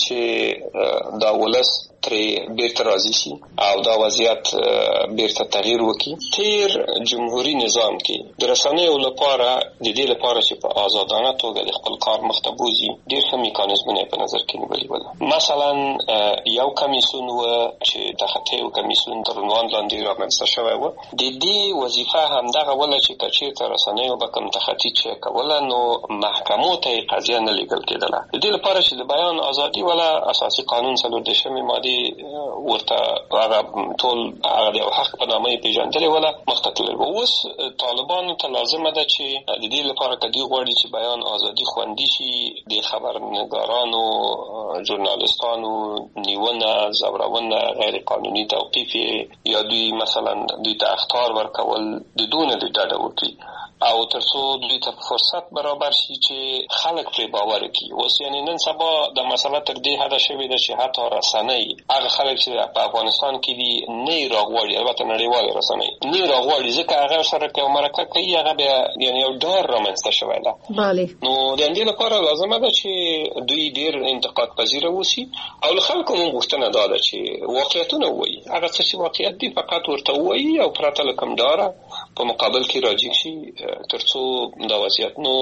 چې دا ولس ترې بیرته راضي شي او دا وضعیت بیرته تغییر وکړي. تیر جمهوریت نظام کې د رسنیو لپاره د دې لپاره چې په آزادانه توګه د خپل کار مخ ته بوځي ډېر ښه میکانیزمونه په نظر کې نیولي ول. مثلا یو کمیسیون و چې د خطیو کمیسیون تر عنوان لاندې رامنځته شوی و. د دې وظیفه همدغه وله چې که چېرته رسنیو به کوم تخطي چک کوله نو محکمو ته قضیه نه لیږل کېدله. د دې لپاره چې د بیان ازادي ولا اساسي قانون څلور دېرشمې مادې ورته هغه ټول هغه د حق په نامه یې پیژندلې ولا مخته تلل. اوس طالبانو ته لازمه ده چې د دې لپاره که دوی غواړي چې بیان ازادي خوندي شي، د خبرنګارانو، ژورنالیستانو نیونه، ځورونه، غیر قانوني توقیف یا دوی مثلا دوی ته اخطار ورکول د دونه د ډډه وکړي او تر څو دوی ته فرصت برابر شي چې خلک پرې باور وکړي. اوس یعنی نن سبا د مسله تر دې حده شوې ده چې حتی رسنۍ هغه خلک چې په افغانستان کې دي نه راغواړي، البته نړیوالې رسنۍ نه راغواړي ځکه هغه سره کوم مرکه کوي، هغه بیا یعنی یو ډار رامنځته شوی ده. بله نو د دې لپاره لازمه ده چې دوی ډېر انتقاد پذیره اوسي او له خلکو موږ غوښتنه دا ده چې واقعیتونه ووایي، هغه څه چې واقعیت دي فقط ورته ووایي او پرته له کوم ډاره په مقابل کې راجګ شي ترڅو دا وضعیت نو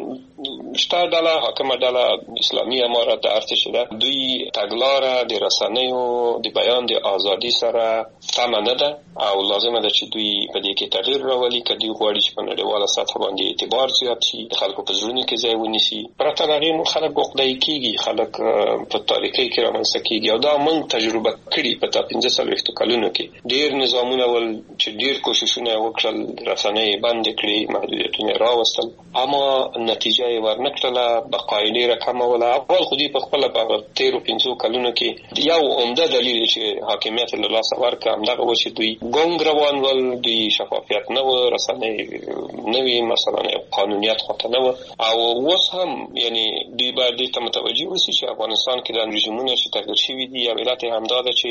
شته ډله حاکمه ډله اسلامي امارت د ارتش ده، دوی تګلاره د رسنیو د بیان د ازادي سره سمه نه ده او لازمه ده چې دوی په دې کې تغییر راولي که دوی غواړي چې په نړیواله سطح باندې اعتبار زیات شي، د خلکو په زړونو کې ځای ونیسي. پرته له هغې نو خلک عقده‌ای کېږي، خلک په تاریکۍ کې رامنځته کېږي او دا موږ تجربه کړي په تا پنځه څلوېښتو کلونو کې. ډېر نظامونه ول چې ډېر کوششونه وکړل رسنۍ بندې کړي، محدودیتونه راوستل، اما نتیجه یې ورنکړله، بقا یې ډېره کمه وله. اول خو دوی په خپله په تېرو پنځو کلونو کې یو عمده دلیل چې حاکمیت له لاسه ورکړه همدغه و چې دوی ګونګ روان ول، دوی شفافیت نه و، رسنۍ نه وي، مثلا قانونیت خواته نه و. او اوس هم یعنی دوی باید دې ته متوجه اوسي چې افغانستان کې د رژیمونه چې تغییر شوي دي یو علت یې همدا ده چې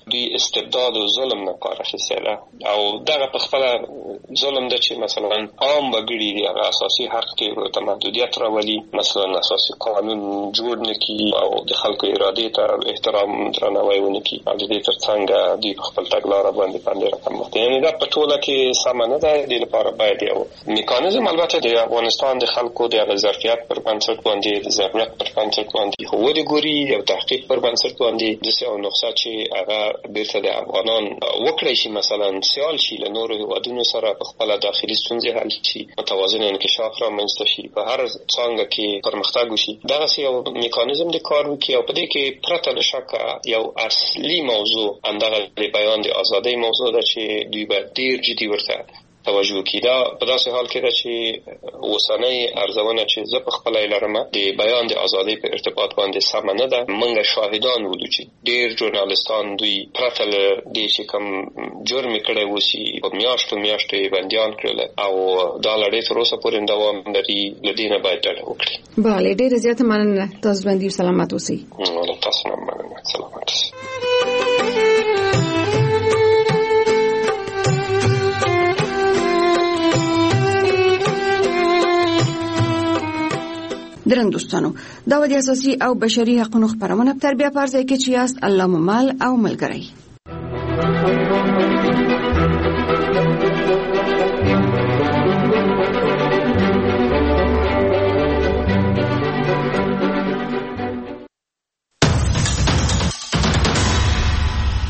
دوی استبداد او ظلم نه کار اخیستل او دغه په خپل ظلم د چې مثلا عام وګړي دی هغه اساسي حق کې ورته محدودیت راولي، مثلا اساسي قانون جوړ نکي او د خلکو اراده ته احترام درناوی ونکي او د دې ترڅنګ دوی په خپل تګلارې باندې باندې رقم وخت. یعنی دا په ټوله کې سم نه ده. د لپاره باید یو میکانیزم البته د افغانستان د خلکو د ظرفیت پر بنسټ باندې د ضرورت پر بنسټ باندې هو د ګوري او تحقیق پر بنسټ باندې د سیاو نقصه چې هغه بیرته د افغانان وکړي شي، مثلا سیال شي له نورو هیوادونو سره په خپل داخلي ستونزې حل شي، متوازن انکشاف رامنځته شي، په هر څنګه کې پرمختګ وشي. دغه یو میکانیزم د کار وکړي او په دې کې پرته له شک یو اصلي موضوع اندغه د بیان د ازادۍ موضوع ده چې دوی باید ډیر جدي ورته توجه وکړي. دا په داسې حال کې ده چې اوسنۍ ارزونه چې زه په خپله یې لرم د بیان د ازادۍ په ارتباط باندې سمه نه ده. موږ شاهدان ولو چې ډېر ژورنالستان دوی پرته له دې چې کوم جرم یې کړی اوسي په میاشتو میاشتو یې بندیان کړل او دا لړۍ تر اوسه پورې دوام لري. له دې نه باید ډډه وکړي. بله، ډېره زیاته مننه. تاسو باندې سلامت اوسئ. له تاسو نه مننه. سلامت اوسئ. درنو دوستانو، دا و د اساسي او بشري حقوقو خبرونه په تربیه پارځای کې چې یاست الله مو مل او ملګری.